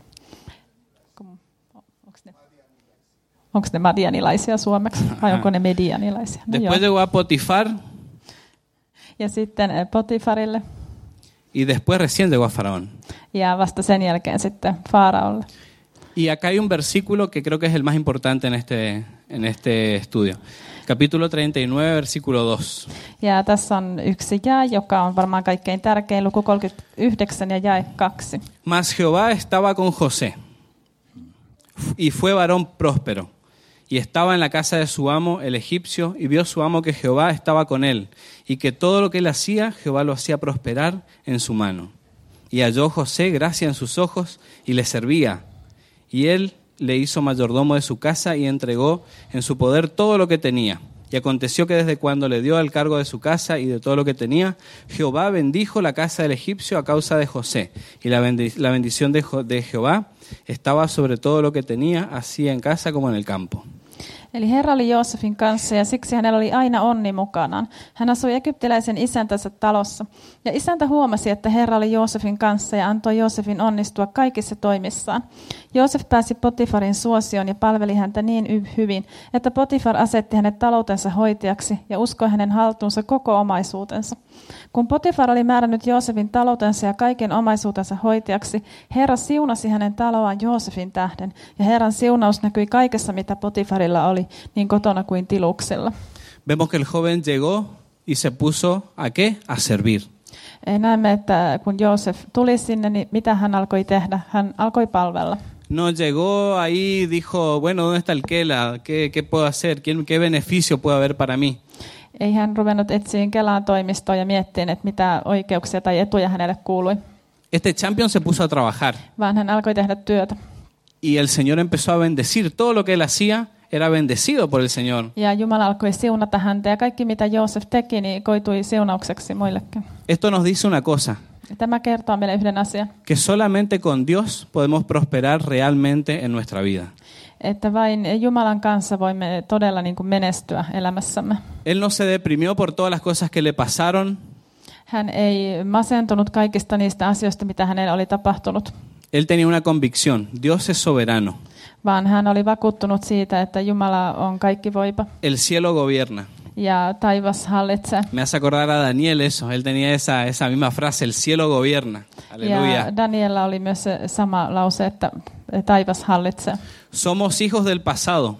onko ne, onko ne madianilaisia suomeksi vai onko ne medianilaisia? No Después llegó a Potifar. Ja sitten eh, Potifarille. Y después recién llegó a Faraón. Ja vasta sen jälkeen sitten Faaraolle. Y acá hay un versículo que creo que es el más importante en este, en este estudio. Capítulo treinta y nueve, versículo dos. Ja tässä on yksi jae, joka on varmaan kaikkein tärkein, luku kolmekymmentäyhdeksän ja jae kaksi. Mas Jehová estaba con José, y fue varón próspero, y estaba en la casa de su amo, el egipcio, y vio su amo que Jehová estaba con él, y que todo lo que él hacía, Jehová lo hacía prosperar en su mano. Y halló José gracia en sus ojos, y le servía. Y él le hizo mayordomo de su casa y entregó en su poder todo lo que tenía. Y aconteció que desde cuando le dio el cargo de su casa y de todo lo que tenía, Jehová bendijo la casa del egipcio a causa de José. Y la, bendi- la bendición de, Jo- de Jehová estaba sobre todo lo que tenía, así en casa como en el campo. Eli Herra oli Joosefin kanssa ja siksi hänellä oli aina onni mukanaan. Hän asui egyptiläisen isäntänsä talossa. Ja isäntä huomasi, että Herra oli Joosefin kanssa ja antoi Joosefin onnistua kaikissa toimissaan. Joosef pääsi Potifarin suosioon ja palveli häntä niin y- hyvin, että Potifar asetti hänet taloutensa hoitajaksi ja uskoi hänen haltuunsa koko omaisuutensa. Kun Potifar oli määrännyt Joosefin taloutensa ja kaiken omaisuutensa hoitajaksi, Herra siunasi hänen taloaan Joosefin tähden, ja Herran siunaus näkyi kaikessa, mitä Potifarilla oli, niin kotona kuin tiluksella. Vemos que el joven llegó y se puso ¿a qué? A servir. Näemme, että kun Joosef tuli sinne, niin mitä hän alkoi tehdä? Hän alkoi palvella. No llegó ahí, dijo, bueno, ¿dónde está el Kela? ¿Qué, qué puedo hacer? ¿Qué, ¿Qué beneficio puede haber para mí? Ei hän ruvennut etsiin Kelan toimistoon ja miettiin, että mitä oikeuksia tai etuja hänelle kuului, Este champion se puso a trabajar vaan hän alkoi tehdä työtä. y el Señor empezó a bendecir. Todo lo que él hacía era bendecido por el Señor. Ja Jumala alkoi siunata häntä ja kaikki mitä Joosef teki, niin koitui siunaukseksi muillekin. Esto nos dice una cosa, Tämä kertoo meille yhden asian, que solamente con Dios podemos prosperar realmente en nuestra vida. että vain Jumalan kanssa voimme todella niin kuin menestyä elämässämme. Él no se deprimió por todas las cosas que le pasaron. Hän ei masentunut kaikista niistä asioista, mitä hänelle oli tapahtunut, Él tenía una convicción, Dios es soberano. vaan hän oli vakuuttunut siitä, että Jumala on kaikki voipa El cielo gobierna. ja taivas hallitsee. Me hace acordar a Daniel eso, él tenía esa, esa misma frase, el cielo gobierna. Aleluya. Ja Daniela oli myös se sama lause, että taivas hallitsee. Somos hijos del pasado,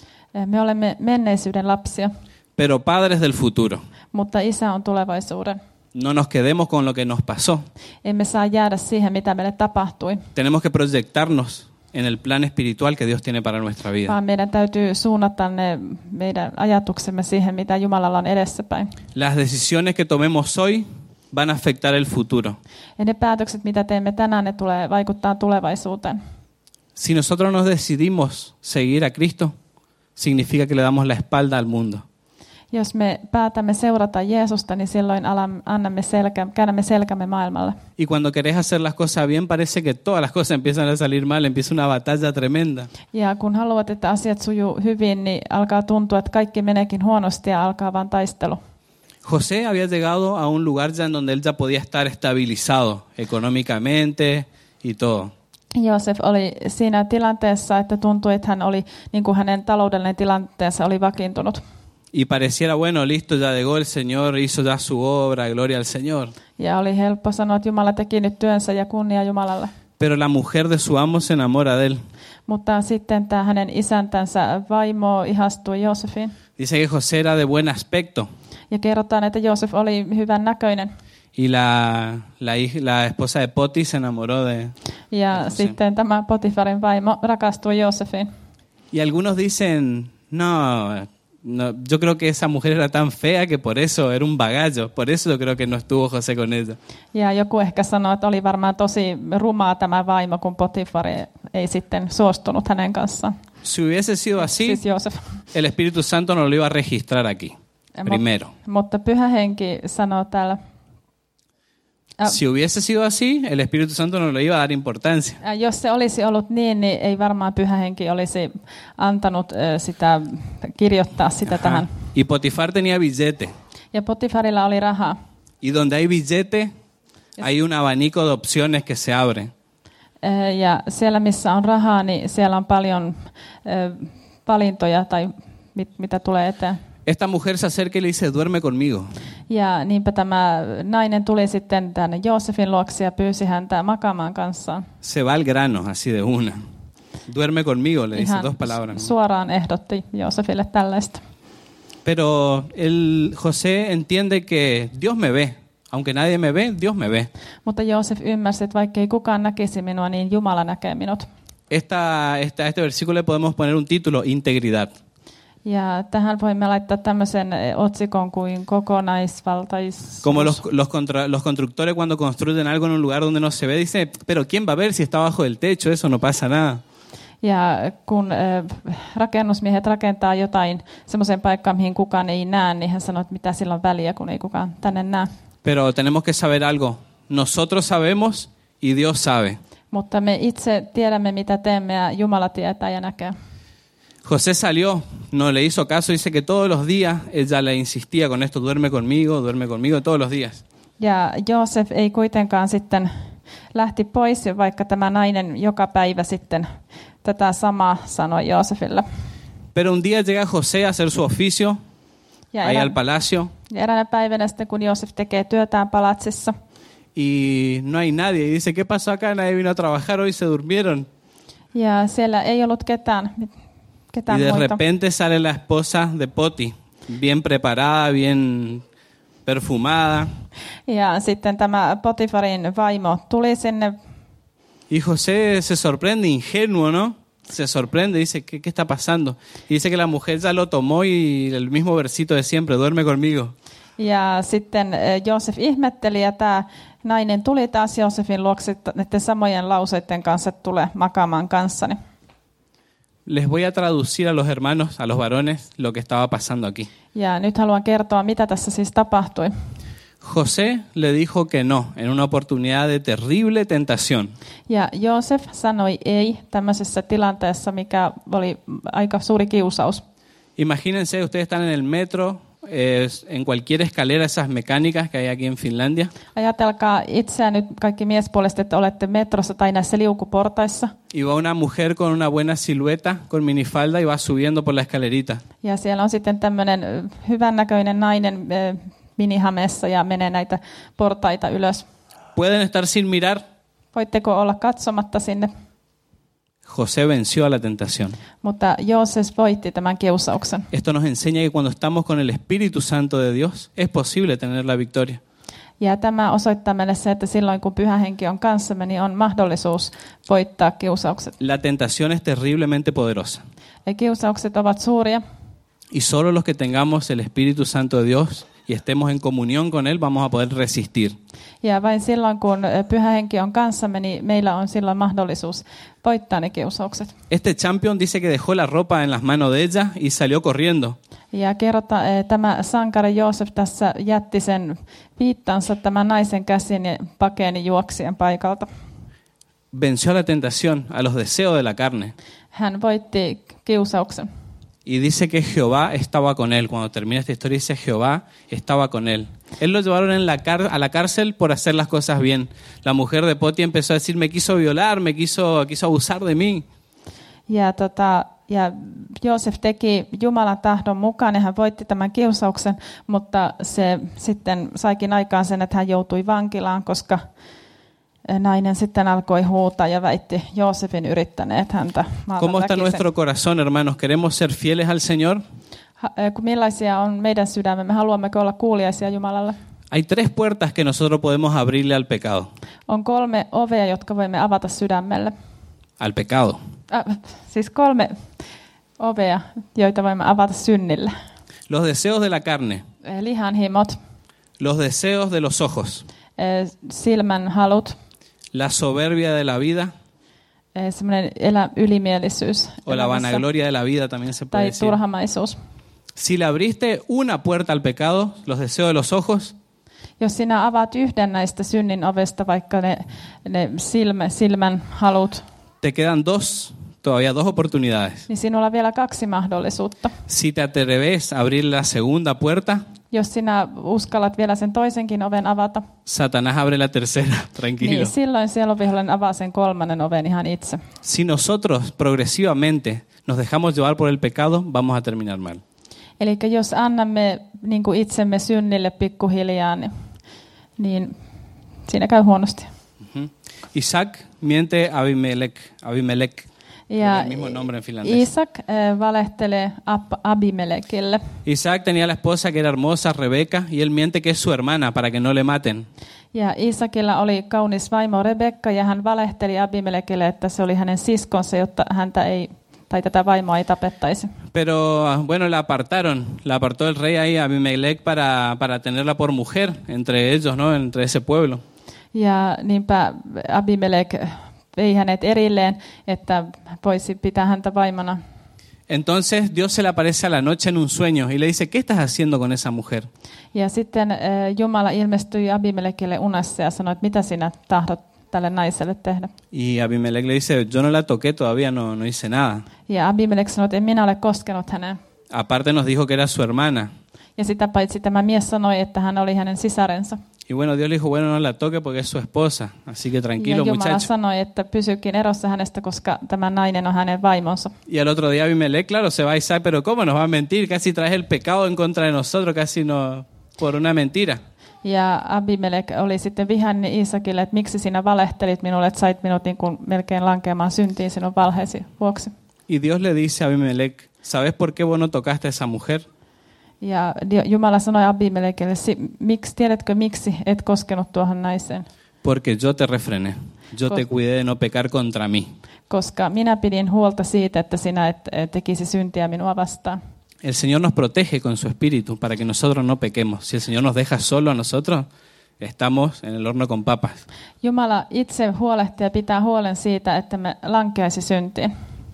Me olemme menneisyyden lapsia, pero padres del futuro. mutta Isä on tulevaisuuden. No nos quedemos con lo que nos pasó. Emme saa jäädä siihen, mitä meille tapahtui, Tenemos que proyectarnos en el plan espiritual que Dios tiene para nuestra vida. vaan meidän täytyy suunnata ne meidän ajatuksemme siihen, mitä Jumalalla on edessäpäin. Las decisiones que tomemos hoy van a afectar el futuro. Ja ne päätökset, mitä teemme tänään, ne tulee vaikuttaa tulevaisuuteen. Si nosotros nos decidimos seguir a Cristo, significa que le damos la espalda al mundo. Jos me päätämme seurata Jeesusta, niin silloin alam, annamme selkä, käännämme selkämme maailmalle. Y cuando querés hacer las cosas bien, parece que todas las cosas empiezan a salir mal, empieza una batalla tremenda. Ja kun haluat, että asiat sujuu hyvin, niin alkaa tuntua, että kaikki meneekin huonosti ja alkaa vaan taistelu. José había llegado a un lugar ya en donde él ya podía estar estabilizado económicamente y todo. Joosef oli siinä tilanteessa, että tuntui, että hän oli, niin kuin hänen taloudellinen tilanteensa oli vakiintunut. Y pareciera, bueno, listo, ya llegó el Señor, hizo ya su obra, gloria al Señor. Ja oli helppo sanoa, että Jumala teki nyt työnsä ja kunnia Jumalalle. Pero la mujer de su amo se enamora de él. Mutta sitten tämä hänen isäntänsä vaimo ihastui Joosefiin. Dice que José era de buen aspecto. Ja kerrotaan, että Joosef oli hyvän näköinen. Y la, la, hij- la esposa de Poti se enamoró de... Ja José. sitten tämä Potifarin vaimo rakastui Joosefiin. Y algunos dicen, no, no, yo creo que esa mujer era tan fea que por eso era un bagallo. Por eso yo creo que no estuvo José con ella. Ja joku ehkä sanoi, että oli varmaan tosi rumaa tämä vaimo, kun Potifari ei sitten suostunut hänen kanssaan. Si hubiese sido así, Siis Joosef. el Espíritu Santo no lo iba a registrar aquí, primero. Mut, mutta Pyhä Henki sanoo täällä, äh, Si hubiese sido así, el Espíritu Santo no le iba a dar importancia. äh, jos se olisi ollut niin, niin ei varmaan Pyhä Henki olisi antanut äh, sitä, kirjoittaa sitä Ajá. tähän. Y Potifar tenía billete. Ja Potifarilla oli rahaa. Y donde hay billete, hay un abanico de opciones que se abre. Äh, Ja siellä, missä on rahaa, niin siellä on paljon äh, valintoja tai mit, mitä tulee eteen. Esta mujer se acerca y le dice, duerme conmigo. Ja niinpä tämä nainen tuli sitten tänne Joosefin luokse ja pyysi häntä makaamaan kanssaan. Se va al grano, así de una. Duerme conmigo, le dice Ihan dos palabras. ¿no? suoraan ehdotti Joosefille tällaista. Pero el José entiende que Dios me ve. Aunque nadie me ve, Dios me ve. Mutta Joosef ymmärsi, että vaikka ei kukaan näkisi minua, niin Jumala näkee minut. Esta, esta, a este versículo le podemos poner un título, integridad. Ja tähän voimme laittaa tämmöisen otsikon kuin kokonaisvaltaisuus. Como los, los, contra- los constructores cuando construyen algo en un lugar donde no se ve, dice, pero ¿quién va a ver si está bajo el techo? Eso no pasa nada. Ja kun äh, rakennusmiehet rakentaa jotain semmoiseen paikkaan, mihin kukaan ei näe, niin hän sanoo, että mitä sillä on väliä, kun ei kukaan tänne näe. Pero tenemos que saber algo. Nosotros sabemos y Dios sabe. Mutta me itse tiedämme, mitä teemme, ja Jumala tietää ja näkee. José salió, no le hizo caso, dice que todos los días ella le insistía con esto, duerme conmigo, duerme conmigo, todos los días. Ja Joosef ei kuitenkaan sitten lähti pois, vaikka tämä nainen joka päivä sitten tätä samaa sanoi Joosefille. Pero un día llega José a hacer su oficio, Ja, ahí erä, al palacio, ja eräänä päivänä sitten, kun Joosef tekee työtään palatsissa, y no hay nadie. Y dice, ¿qué pasó acá? Nadie vino a trabajar, hoy se durmieron. ja siellä ei ollut ketään, Y ketään de muita. repente sale la esposa de Poti, bien preparada, bien perfumada. Ja sitten tämä Potifarin vaimo tuli sinne, Y José se sorprende, ingenuo, ¿no? Se sorprende, dice, ¿qué, qué está pasando? Y dice que la mujer ya lo tomó y el mismo versito de siempre, duerme conmigo. ja sitten eh, Joosef ihmetteli, ja tämä nainen tuli taas Joosefin luokse näiden samojen lauseiden kanssa, että tule makaamaan kanssani. Les voy a traducir a los hermanos, a los varones, lo que estaba pasando aquí. Ja nyt haluan kertoa, mitä tässä siis tapahtui. José le dijo que no en una oportunidad de terrible tentación. Ja Joosef sanoi ei tämmöisessä tilanteessa, mikä oli aika suuri kiusaus. Imagínense, ustedes están en el metro, eh, en cualquier escalera, esas mecánicas que hay aquí en Finlandia. Ajatelkaa itseään nyt kaikki miespuoliset, että olette metrossa tai näissä liukuportaissa. Y va una mujer con una buena silueta, con minifalda, y va subiendo por la escalerita. Ja siellä on sitten tämmöinen ö, hyvännäköinen nainen ö, minihamessa ja menee näitä portaita ylös. Pueden estar sin mirar. Voitteko olla katsomatta sinne? José venció a la tentación. Mutta Joosef voitti tämän kiusauksen. Esto nos enseña que cuando estamos con el Espíritu Santo de Dios, es posible tener la victoria. Ja tämä osoittaa meille se, että silloin kun Pyhä Henki on kanssamme, niin on mahdollisuus voittaa kiusaukset. La tentación es terriblemente poderosa. Ja kiusaukset ovat suuria. Y solo los que tengamos el Espíritu Santo de Dios y estemos en comunión con Él, vamos a poder resistir. Ja vain silloin, kun Pyhä Henki on kanssamme, niin meillä on silloin mahdollisuus voittaa ne kiusaukset. Este champion dice que dejó la ropa en las manos de ella y salió corriendo. Ja kerrota, tämä sankari Joosef tässä jätti sen viittansa tämän naisen käsiin ja pakeni juoksien paikalta. Venció a la tentación, a los deseos de la carne. Hän voitti kiusauksen. Y dice que Jehová estaba con él. Cuando termina esta historia dice Jehová estaba con él. Él lo llevaron en la car- a la cárcel por hacer las cosas bien. La mujer de Poti empezó a decir, me quiso violar, me quiso, quiso abusar de mí. Ja, tota, ja Joosef teki Jumalan tahdon mukaan ja hän voitti tämän kiusauksen, mutta se sitten saikin aikaan sen, että hän joutui vankilaan, koska nainen sitten alkoi huutaa ja väitti Joosefin yrittäneet häntä maata ¿Cómo está väkisin. nuestro corazón, hermanos? ¿Queremos ser fieles al Señor? Ha- eh, kun Millaisia on meidän sydämemme? Haluammeko olla kuuliaisia Jumalalle? Hay tres puertas que nosotros podemos abrirle al pecado. On kolme ovea, jotka voimme avata sydämelle. Al pecado. Äh, siis kolme ovea, joita voimme avata synnille. Los deseos de la carne, Eh, Lihanhimot, los deseos de los ojos, eh, silmän halut, la soberbia de la vida eh, semmoinen elä, ylimielisyys o la elämässä, vanagloria de la vida también se puede tai decir. turhamaisuus. Si le abriste una puerta al pecado, los deseos de los ojos, Jos sinä avaat yhden näistä synnin ovesta, vaikka ne, ne silmä, silmän halut, te quedan dos, todavía dos oportunidades. niin sinulla on vielä kaksi mahdollisuutta. Si te atreves a abrir la segunda puerta, Jos sinä uskallat vielä sen toisenkin oven avata, Satanás abre la tercera, tranquilo. niin silloin sieluvihollinen avaa sen kolmannen oven ihan itse. Si nosotros progresivamente nos dejamos llevar por el pecado, vamos a terminar mal. Eli jos annamme niin kuin itsemme synnille pikkuhiljaa, niin, niin siinä käy huonosti. Ujú. Isaac miente a Abimelech. Abimelech. Ja el mismo nombre en finlandés. Iisak äh, valehtelee Ab- Abimelekille. Isaac tenía la esposa que era hermosa, Rebeca, y él miente que es su hermana para que no le maten. Ja Iisakilla oli kaunis vaimo Rebekka ja hän valehteli Abimelekille, että se oli hänen siskonsa, jotta häntä ei, tai tätä vaimoa ei tapettaisi. Pero bueno, la apartaron, la apartó el rey ahí, Abimelech, para, para tenerla por mujer entre ellos, ¿no? Entre ese pueblo. Ja niinpä Abimelek vei hänet erilleen, että voisi pitää häntä vaimona. Entonces Dios se le aparece a la noche en un sueño y le dice, ¿qué estás haciendo con esa mujer? Ja sitten äh, Jumala ilmestyi Abimelekille unessa ja sanoi, että mitä sinä tahdot tälle naiselle tehdä. Y Abimelech le dice, yo no la toqué, todavía no, no hice nada. Ja Abimelek sanoi, että en minä ole koskenut häneen. Aparte nos dijo que era su hermana. Ja sitä paitsi tämä mies sanoi, että hän oli hänen sisarensa. Y bueno, Dios le dijo, bueno, no la toque porque es su esposa. Así que Ja tranquilo, Jumala muchacho. sanoi, että pysykin erossa hänestä, koska tämä nainen on hänen vaimonsa. Y al otro día Abimelech, claro, se va a Isaac, pero ¿cómo nos va a mentir? Casi traes el pecado en contra de nosotros, casi no, por una mentira. Ja Abimelek oli sitten vihanne Iisakille, että miksi sinä valehtelit minulle, että sait minut niin kuin melkein lankeamaan syntiin sinun valheesi vuoksi. Y Dios le dice a Abimelech, ¿sabes por qué vos no tocaste a esa mujer? Ja Jumala sanoi Abimelekille, miksi, tiedätkö miksi et koskenut tuohon naiseen? Porque yo te refrené, yo te cuidé de no pecar contra mí. Koska minä pidin huolta siitä, että sinä et tekisi syntiä minua vastaan. El Señor nos protege con su espíritu para que nosotros no pequemos. Si el Señor nos deja solo a nosotros, estamos en el horno con papas. Jumala itse huolehtii ja pitää huolen siitä, että me lankeaisi syntiin.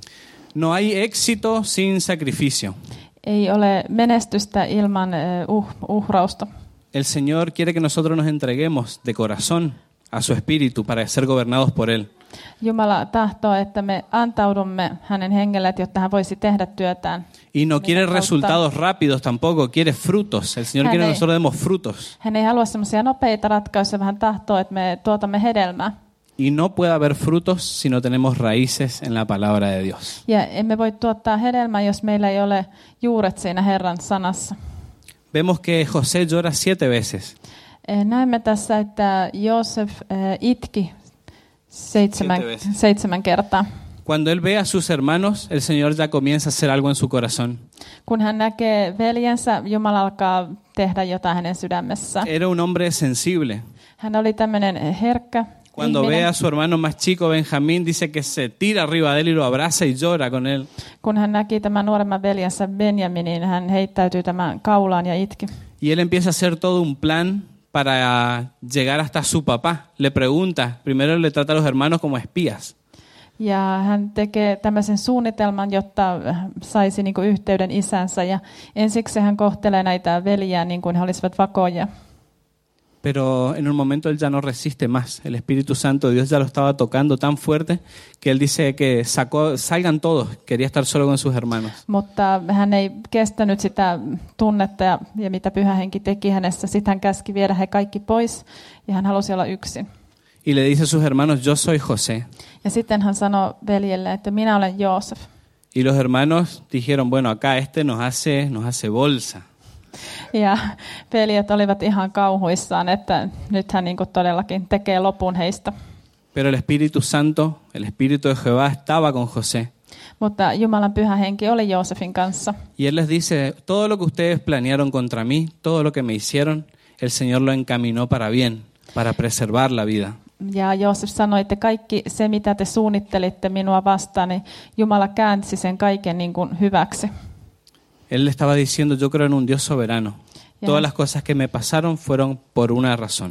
No hay éxito sin sacrificio. Ei ole menestystä ilman uh, uhrausta. El Señor quiere que nosotros nos entreguemos de corazón a su espíritu para ser gobernados por Él. Jumala tahtoo, että me antaudumme hänen hengelle, jotta hän voisi tehdä työtään. Y no quiere kautta. resultados rápidos tampoco, quiere frutos. El Señor Hän quiere que ei- nosotros demos frutos. Hän ei halua semmoisia nopeita ratkaisuja, vaan hän tahtoo, että me tuotamme hedelmää. Y no puede haber frutos si no tenemos raíces en la palabra de Dios. Ja emme voi tuottaa hedelmää, jos meillä ei ole juuret siinä Herran sanassa. Vemos que José llora siete veces. Eh, Näemme tässä, että Joosef eh, itki seitsemän, Siete veces. seitsemän kertaa. Cuando él ve a sus hermanos, el Señor ya comienza a hacer algo en su corazón. Kun hän näkee veljensä, Jumala alkaa tehdä jotain hänen sydämessään. Era un hombre sensible. Hän oli tämmöinen herkkä Cuando ve ihminen. a su hermano más chico, Benjamín, dice que se tira arriba de él y lo abraza y llora con él. Kun hän näki tämän nuoremman veljensä Benjaminin, hän heittäytyi tämän kaulaan ja itki. Y él empieza a hacer todo un plan para llegar hasta su papá. Le pregunta, primero le trata a los hermanos como espías. Ja hän tekee tämmöisen suunnitelman, jotta saisi niinku yhteyden isänsä. Ja ensiksi hän kohtelee näitä veljiä niin kuin he olisivat vakoja. Pero en un momento él ya no resiste más. El Espíritu Santo de Dios ya lo estaba tocando tan fuerte que él dice que sacó, salgan todos. Quería estar solo con sus hermanos. Mutta hän ei kestänyt sitä tunnetta ja, ja mitä Pyhä Henki teki hänessä. Sitten hän käski viedä he kaikki pois ja hän halusi olla yksin. Y le dice a sus hermanos, yo soy José. Ja sitten hän sanoi veljelle, että minä olen Joosef. Y los hermanos dijeron, bueno, acá este nos hace, nos hace bolsa. Ja veljet olivat ihan kauhuissaan, että nyt hän niin kuin todellakin tekee lopun heistä. Pero el Espíritu Santo, el Espíritu de Jehová estaba con José. Mutta Jumalan pyhä henki oli Joosefin kanssa. Y él les dice, todo lo que ustedes planearon contra mí, todo lo que me hicieron, el Señor lo encaminó para bien, para preservar la vida. Ja Joosef sanoi, että kaikki se, mitä te suunnittelitte minua vastaan, niin Jumala käänsi sen kaiken niin kuin hyväksi. Él estaba diciendo, yo creo en un Dios soberano. Ja. Todas las cosas que me pasaron fueron por una razón.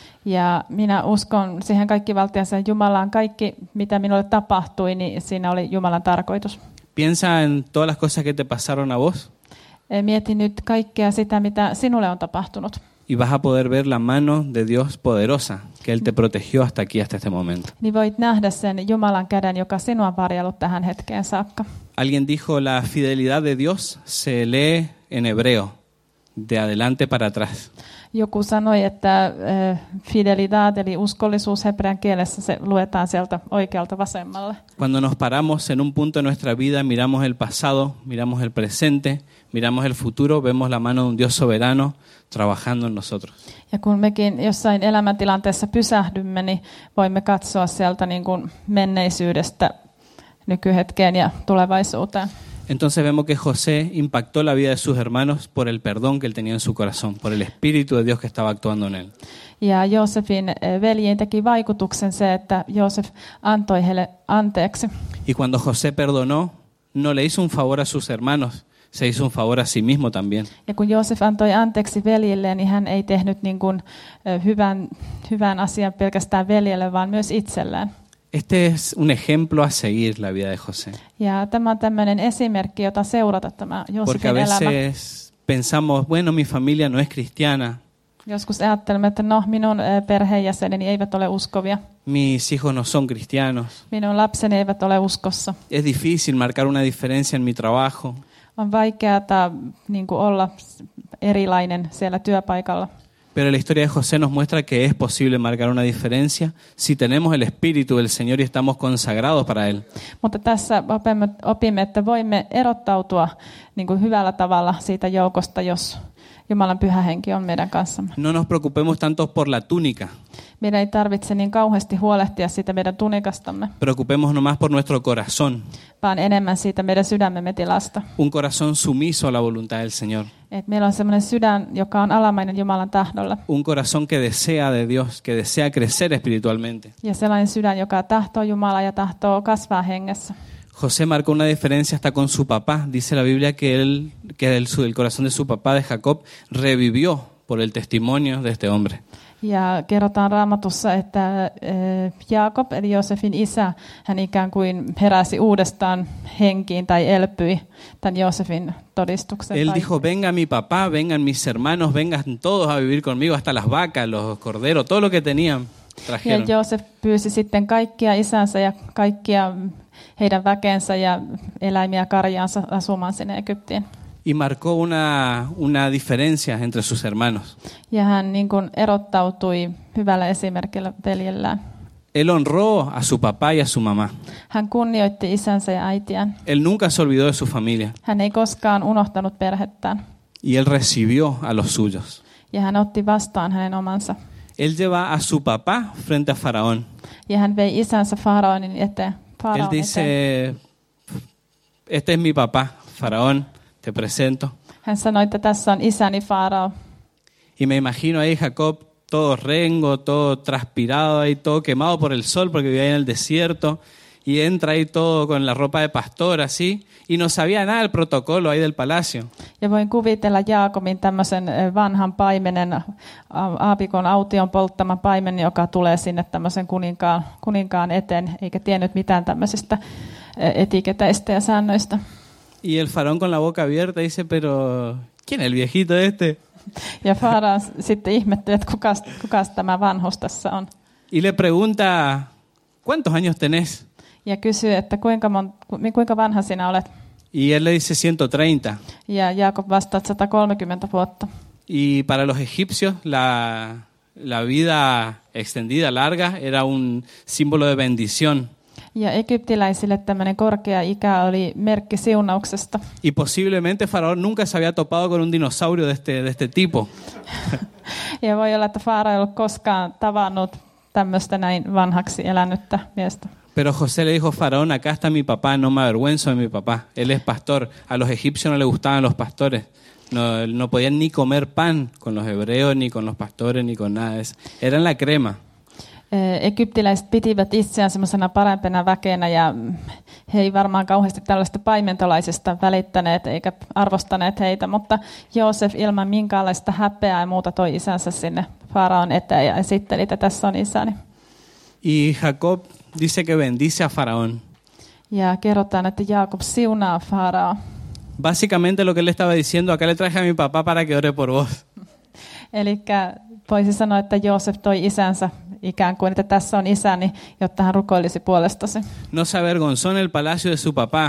Ja minä uskon siihen kaikkivaltiaiseen Jumalaan. Kaikki, mitä minulle tapahtui, niin siinä oli Jumalan tarkoitus. Piensa en todas las cosas que te pasaron a vos. Mieti nyt kaikkea sitä, mitä sinulle on tapahtunut. Y vas a poder ver la mano de Dios poderosa, que Él te protegió hasta aquí, hasta este momento. Niin voit nähdä sen Jumalan käden, joka sinua on varjellut tähän hetkeen saakka. Alguien dijo, la fidelidad de Dios se lee en hebreo, de adelante para atrás. Joku sanoi, että äh, fidelidad, eli uskollisuus hebrean kielessä, se luetaan sieltä oikealta vasemmalle. Cuando nos paramos en un punto de nuestra vida, miramos el pasado, miramos el presente, miramos el futuro, vemos la mano de un Dios soberano trabajando en nosotros. Ja kun mekin jossain elämäntilanteessa pysähdymme, niin voimme katsoa sieltä niin kuin menneisyydestä nykyhetkeen ja tulevaisuuteen. Entonces vemos que José impactó la vida de sus hermanos por el perdón que él tenía en su corazón, por el Espíritu de Dios que estaba actuando en él. Ja Joosefin veljiin teki vaikutuksen se, että Joosef antoi heille anteeksi. Y cuando José perdonó, no le hizo un favor a sus hermanos, se hizo un favor a sí mismo también. Ja kun Joosef antoi anteeksi veljilleen, niin hän ei tehnyt niin kuin hyvän, hyvän asian pelkästään veljelle, vaan myös itselleen. Este es un ejemplo a seguir la vida de José. Ja tämä on tämmöinen esimerkki, jota seurata tämä Porque a Joosefin elämä. veces pensamos, bueno, mi familia no es cristiana, Joskus ajattelemme, että no, minun eh, perheenjäseneni eivät ole uskovia. mis hijos no son cristianos, Minun lapseni eivät ole uskossa. es difícil marcar una diferencia en mi trabajo. On vaikeaa niin kuin olla erilainen siellä työpaikalla. Pero la historia de José nos muestra que es posible marcar una diferencia si tenemos el Espíritu del Señor y estamos consagrados para Él. Mutta tässä opimme, opimme että voimme erottautua niin kuin hyvällä tavalla siitä joukosta, jos Jumalan pyhä henki on meidän kanssamme. No nos preocupemos tanto por la túnica, Meidän ei tarvitse niin kauheasti huolehtia siitä meidän tunikastamme, preocupémonos nomás por nuestro corazón, vaan enemmän siitä meidän sydämemme tilasta. un corazón sumiso a la voluntad del Señor, Et meillä on sellainen sydän, joka on alamainen Jumalan tahdolla. un corazón que desea de Dios, que desea crecer espiritualmente. Ja sellainen sydän, joka tahtoo Jumalaa ja tahtoo kasvaa hengessä. José marcó una diferencia hasta con su papá. Dice la Biblia que, él, que el, su- el corazón de su papá, de Jacob, revivió por el testimonio de este hombre. Ja kerrotaan Raamatussa, että äh, Jaakob, eli Joosefin isä, hän ikään kuin heräsi uudestaan henkiin tai elpyi tämän Joosefin todistuksen. Él tai- dijo, venga mi papá, vengan mis hermanos, vengan todos a vivir conmigo, hasta las vacas, los corderos, todo lo que tenían, Ja trajeron. Joosef pyysi sitten kaikkia isänsä ja kaikkia heidän väkensä ja eläimiä karjaansa asumaan sinne Egyptiin. Y marcó una, una diferencia entre sus hermanos. Ja hän niin kuin erottautui hyvällä esimerkillä veljellään. Él honró a su papá y a su mamá. Hän kunnioitti isänsä ja äitiään. Él nunca se olvidó de su familia. Hän ei koskaan unohtanut perhettään. Y él recibió a los suyos. Ja hän otti vastaan hänen omansa. Él lleva a su papá frente a Faraón. Ja hän vei isänsä Faraonin eteen. Él Faraon eteen. dice, este es mi papá, Faraón, te presento. Hän sanoi, että tässä on isäni Farao. Y me imagino ahí Jacob todo rengo, todo transpirado ahí, todo quemado por el sol porque vivía en el desierto. Y entra ahí todo con la ropa de pastor así. Y no sabía nada del protocolo ahí del palacio. Ja voin kuvitella Jaakobin tämmöisen eh, vanhan paimenen, a- aapikon aution polttama paimen, joka tulee sinne tämmöisen kuninkaan, kuninkaan eteen, eikä tiennyt mitään tämmöisistä eh, etiketeistä ja säännöistä. Y el faraón con la boca abierta dice, pero ¿quién es el viejito este? Ja Farao sitten ihmetteli, että kukas, kukas tämä vanhus tässä on. Y le pregunta, ¿cuántos años tenés? Ja kysyy, että kuinka, mon, ku- kuinka vanha sinä olet. Y él le dice ciento treinta. Ja Jaakob vastaa, että sata kolmekymmentä vuotta. Y para los egipcios la, la vida extendida, larga, era un símbolo de bendición. Ja egyptiläisille tämmöinen korkea ikä oli merkki siunauksesta. Y posiblemente Faraón nunca se había topado con un dinosaurio de este, de este tipo. Ja voi olla, että Farao ei ollut koskaan tavannut tämmöistä näin vanhaksi elänyttä miestä. Pero José le dijo, Faraón, acá está mi papá, no me avergüenzo de mi papá. Él es pastor. A los egipcios no les gustaban los pastores. No, no podían ni comer pan con los hebreos, ni con los pastores, ni con nada de eso. Eran la crema. Egyptiläiset pitivät itseään semmoisena parempana väkeenä ja he ei varmaan kauheasti tällaista paimentolaisista välittäneet eikä arvostaneet heitä, mutta Joosef ilman minkäänlaista häpeää ja muuta toi isänsä sinne Faraon eteen ja esitteli, että tässä on isäni. Y Jacob dice que bendice a Faraón. Ja kerrotaan, että Jaakob siunaa Faraoa. Básicamente lo que él estaba diciendo, acá le traje a mi papá para que ore por vos. Elikkä voisi sanoa, että Joosef toi isänsä ikään kuin, että tässä on isäni, jotta hän rukoilisi puolestasi. No se avergonzó en el palacio de su papá.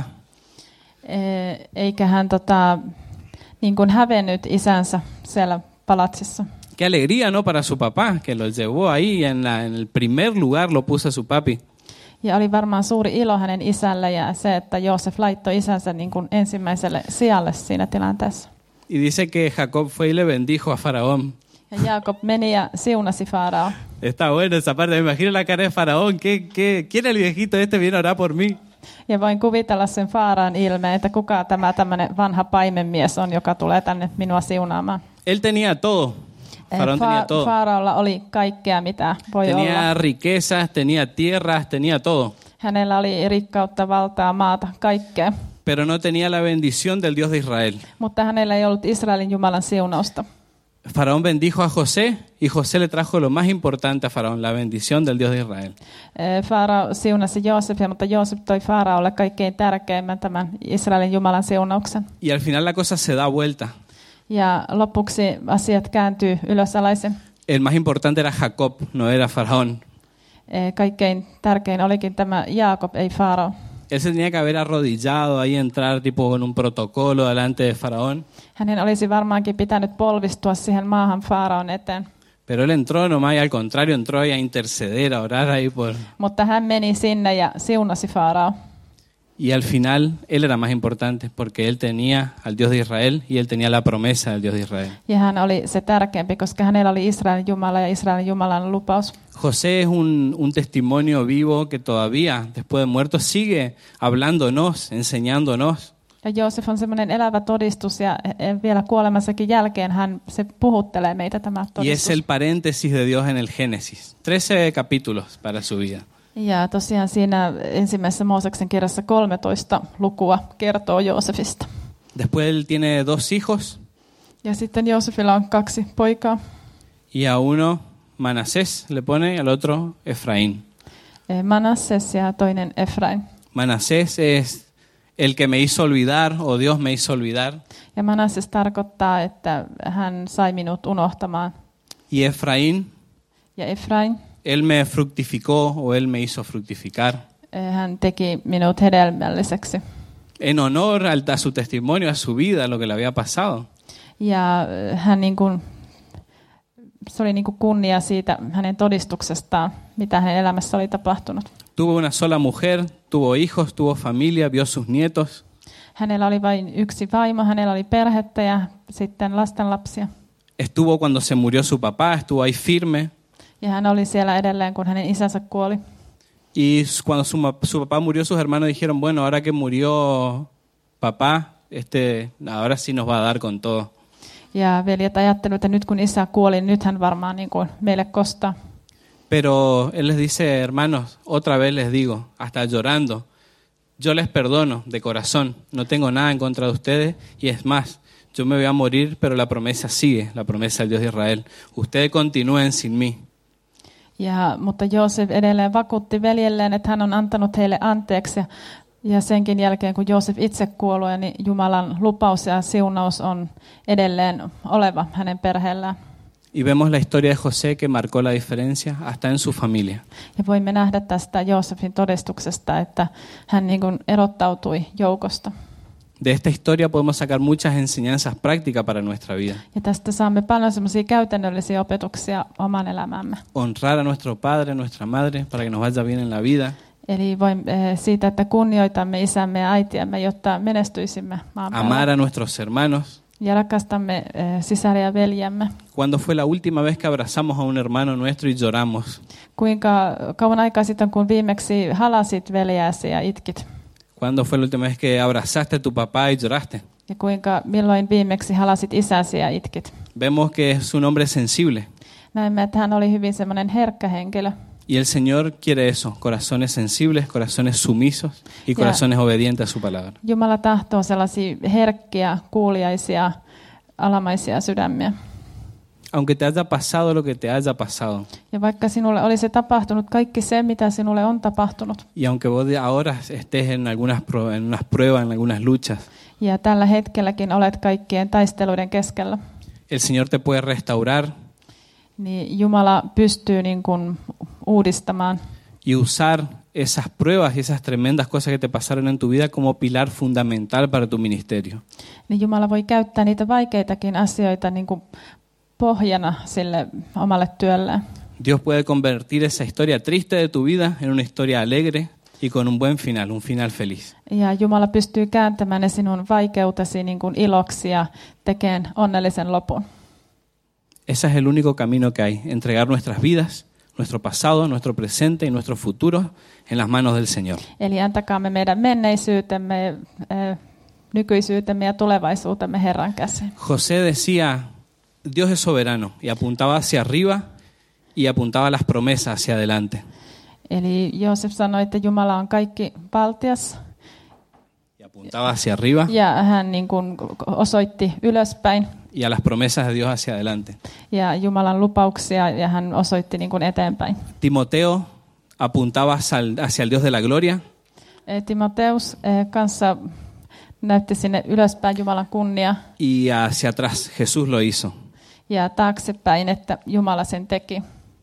Eikä hän tota, niin kuin hävennyt isänsä siellä palatsissa. Qué alegría, ¿no? Para su papá, que lo llevó ahí en, la, en el primer lugar, lo puso a su papi. Ja oli varmaan suuri ilo hänen isälle ja se, että Joosef laittoi isänsä niin kuin ensimmäiselle sijalle siinä tilanteessa. Y dice que Jacob fue y le bendijo a Faraón. Ja Jaakob meni ja siunasi Farao. Está bueno esa parte, me imagino la cara de Faraón. ¿Qué, qué, ¿Quién el viejito este viene a orar por mí? Ja voin kuvitella sen Faraon ilmeen, että kuka tämä tämmöinen vanha paimenmies on, joka tulee tänne minua siunaamaan. Él tenía todo. Faraón Fa- tenía todo. Faraolla oli kaikkea, mitä voi tenía olla. riquezas, tenía tierras, tenía todo. Hänellä oli rikkautta, valtaa, maata, kaikkea. Pero no tenía la bendición del Dios de Israel. Mutta hänellä ei ollut Israelin Jumalan siunausta. Faraón bendijo a José y José le trajo lo más importante a Faraón, la bendición del Dios de Israel. Farao siunasi Joosefia, mutta Joosef toi Faraolle kaikkein tärkeimmän tämän Israelin Jumalan siunauksen. Y al final la cosa se da vuelta. Ja lopuksi asiat kääntyy ylösalaisin. El más importante era Jacob, no era Faraón. Kaikkein tärkein olikin tämä Jaakob, ei Farao. Él se tenía que haber arrodillado ahí, entrar tipo con un protocolo delante de Faraón. Hänen olisi varmaankin pitänyt polvistua siihen maahan Faraon eteen. Pero él entró nomás y al contrario entró ahí a interceder, a orar ahí por... Mutta hän meni sinne ja siunasi Farao. Y al final él era más importante porque él tenía al Dios de Israel y él tenía la promesa del Dios de Israel. Ja hän oli se tärkeämpi, koska hänellä oli Israelin Jumala ja Israelin Jumalan lupaus. José es un, un testimonio vivo que todavía, después de muerto, sigue hablándonos, enseñándonos. Ja Joosef on semmoinen elävä todistus ja vielä kuolemassakin jälkeen hän se puhuttelee meitä tämä todistus. Y es el paréntesis de Dios en el Génesis. Trece capítulos para su vida. Ja tosiaan siinä ensimmäisessä Mooseksen kirjassa kolmetoista lukua kertoo Joosefista. Después él tiene dos hijos. Ja sitten Joosefilla on kaksi poikaa. Y a uno Manasés le pone y al otro Efraín. Manasses ja toinen Efraim. Manasés es el que me hizo olvidar o Dios me hizo olvidar. Ja Manasses tarkoittaa, että hän sai minut unohtamaan. Y Efraín, ja Efraim, él me fructificó o él me hizo fructificar. Hän teki minut hedelmälliseksi. En honor a su testimonio, a su vida, a lo que le había pasado. Ja hän niin kuin, se oli niin kuin kunnia siitä hänen todistuksestaan, mitä hänen elämässä oli tapahtunut. Tuvo una sola mujer, tuvo hijos, tuvo familia, vio sus nietos. Hänellä oli vain yksi vaimo, hänellä oli perhettä ja sitten lastenlapsia. Estuvo cuando se murió su papá, estuvo ahí firme. Ja hän oli siellä edelleen, kun hänen isänsä kuoli. Y cuando su, su papá murió, sus hermanos dijeron, bueno, ahora que murió papá, este, ahora sí nos va a dar con todo. Ja veljet ajattelivat, että nyt kun isä kuoli, nyt hän varmaan niin kuin meille kostaa. Pero él les dice, hermanos, otra vez les digo, hasta llorando, yo les perdono de corazón, no tengo nada en contra de ustedes, y es más, yo me voy a morir, pero la promesa sigue, la promesa del Dios de Israel. Ustedes continúen sin mí. Ja, mutta Joosef edelleen vakuutti veljelleen, että hän on antanut heille anteeksi. Ja senkin jälkeen, kun Joosef itse kuoli, niin Jumalan lupaus ja siunaus on edelleen oleva hänen perheellään. Y vemos la historia de José que marcó la diferencia hasta en su familia. Ja voimme nähdä tästä Joosefin todistuksesta, että hän niin kuin erottautui joukosta. De esta historia podemos sacar muchas enseñanzas prácticas para nuestra vida. Ja tästä saamme paljon semmoisia käytännöllisiä opetuksia oman elämämme. Honrar a nuestro padre, nuestra madre, para que nos vaya bien en la vida. Eli voimme, siitä, että kunnioitamme isämme ja äitiämme, jotta menestyisimme maan päällä. Amar a nuestros hermanos. Ja rakastamme eh, sisariä ja veljemme. ¿Cuándo fue la última vez que abrazamos a un hermano nuestro y lloramos? Kuinka kauan aikaa sitten, kun viimeksi halasit veljääsi ja itkit? ¿Cuándo fue la última vez que abrazaste a tu papá y lloraste? Ja kuinka milloin viimeksi halasit isäsi ja itkit? Vemos que es un hombre sensible. Näemme, että hän oli hyvin semmoinen herkkä henkilö. Y el Señor quiere eso, corazones sensibles, corazones sumisos y corazones obedientes a su palabra. Jumala tahtoo sellaisia herkkiä, kuuliaisia, alamaisia sydämiä. Aunque te haya pasado lo que te haya pasado, Ja vaikka sinulle olisi tapahtunut kaikki se, mitä sinulle on tapahtunut, y aunque vos de ahora estés en algunas pro- en unas pruebas, en algunas luchas, ja tällä hetkelläkin olet kaikkien taisteluiden keskellä, el Señor te puede restaurar niin Jumala pystyy niin kuin uudistamaan y usar esas pruebas y esas tremendas cosas que te pasaron en tu vida como pilar fundamental para tu ministerio. niin Jumala voi käyttää niitä vaikeitakin asioita niin kuin pohjana sille omalle työlleen. Dios puede convertir esa historia triste de tu vida en una historia alegre y con un buen final, un final feliz. Ja Jumala pystyy kääntämään ne sinun vaikeutesi niin kuin iloksi ja tekemään onnellisen lopun. Ese es el único camino que hay, entregar nuestras vidas, nuestro pasado, nuestro presente y nuestro futuro en las manos del Señor. Eli antakaamme meidän menneisyytemme, äh, nykyisyytemme ja tulevaisuutemme Herran käsiin. José decía, Dios es soberano, y apuntaba hacia arriba y apuntaba las promesas hacia adelante. Eli Joosef sanoi, että Jumala on kaikki valtias Y apuntaba hacia arriba ja hän niin kuin osoitti ylöspäin y a las promesas de Dios hacia adelante. ja Jumalan lupauksia ja hän osoitti niin kuin eteenpäin. Timoteo apuntaba hacia el, hacia el Dios de la gloria. Eh, Timoteus eh, kanssa näytti sinne ylöspäin Jumalan kunnia Y hacia atrás, Jesús lo hizo. ja taaksepäin, että Jumala sen teki.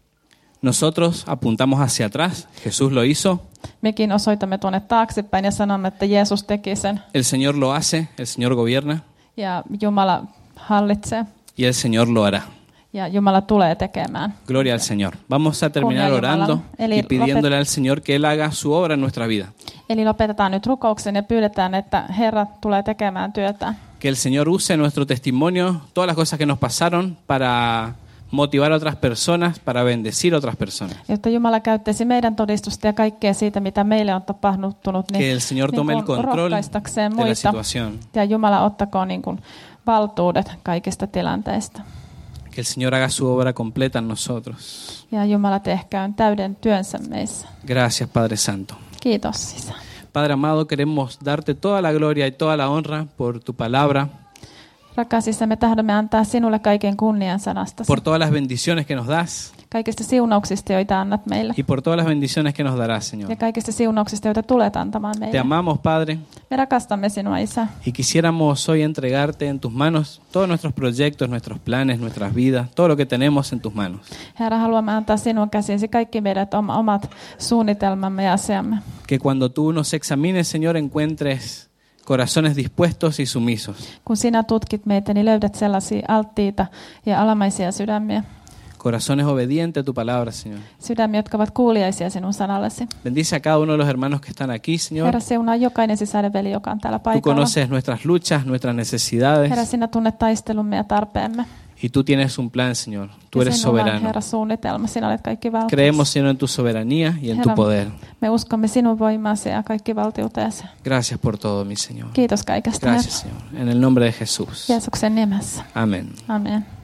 Nosotros apuntamos hacia atrás, Jesús lo hizo. Mekin osoitamme tuonne taaksepäin ja sanomme, että Jeesus teki sen El Señor lo hace, el Señor gobierna ja Jumala hallitsee y el Señor lo hará. ja Jumala tulee tekemään. Gloria al Señor. Vamos a terminar Kunnia orando Jumalalle. Eli y pidiéndole lopet- al Señor que Él haga su obra en nuestra vida. Eli lopetetaan nyt rukouksen ja pyydetään, että Herra tulee tekemään työtä. Que el Señor use nuestro testimonio, todas las cosas que nos pasaron para motivar a otras personas, para bendecir a otras personas. Jotta Jumala käyttäisi meidän todistusta ja kaikkea siitä, mitä meille on tapahtunut, Que niin, el Señor niin tome el kuin control rohkaistakseen de la muita. situación. Ja Jumala ottakoon niin kuin valtuudet kaikista tilanteista. Que el Señor haga su obra completa en nosotros. Ja Jumala tehköön täyden työnsä meissä. Gracias, Padre Santo. Kiitos, Isä. Padre amado, queremos darte toda la gloria y toda la honra por tu palabra, Rakas Isä, me tahdomme antaa sinulle kaiken kunnian sanastasi. por todas las bendiciones que nos das Kaikista siunauksista, joita annat meille. y por todas las bendiciones que nos darás, Ja Señor. kaikista siunauksista, joita tulet antamaan Te meille. amamos, Padre, Me rakastamme sinua, Isä. y quisiéramos hoy entregarte en tus manos todos nuestros proyectos, nuestros planes, nuestras vidas, todo lo que tenemos en tus manos. Herra, haluamme antaa sinun käsiisi kaikki meidän oma- omat suunnitelmamme ja asiamme. Que cuando tú nos examines, Señor, encuentres corazones dispuestos y sumisos. Kun sinä tutkit meitä, niin löydät sellaisia alttiita ja alamaisia sydämiä. Corazones obedientes a tu palabra, Señor. Sydämiä, jotka ovat kuuliaisia sinun sanallesi. Bendice a cada uno de los hermanos que están aquí, Señor. Herra, siunaa jokainen sisarveli, joka on täällä Tú paikalla. conoces nuestras luchas, nuestras necesidades. Herra, sinä tunnet taistelumme ja tarpeemme. Y tú tienes un plan, Señor. Tú Ja eres sinulla on, soberano. Herra, suunnitelma. Sinä olet kaikki valtias. Creemos, Señor, en tu soberanía y en tu Herra, poder. me uskomme sinun voimaasi ja kaikki valtiuteesi. Gracias por todo, mi Señor. Kiitos kaikesta, Gracias, Herra. Señor. En el nombre de Jesús. Jeesuksen nimessä. Amén. Amen.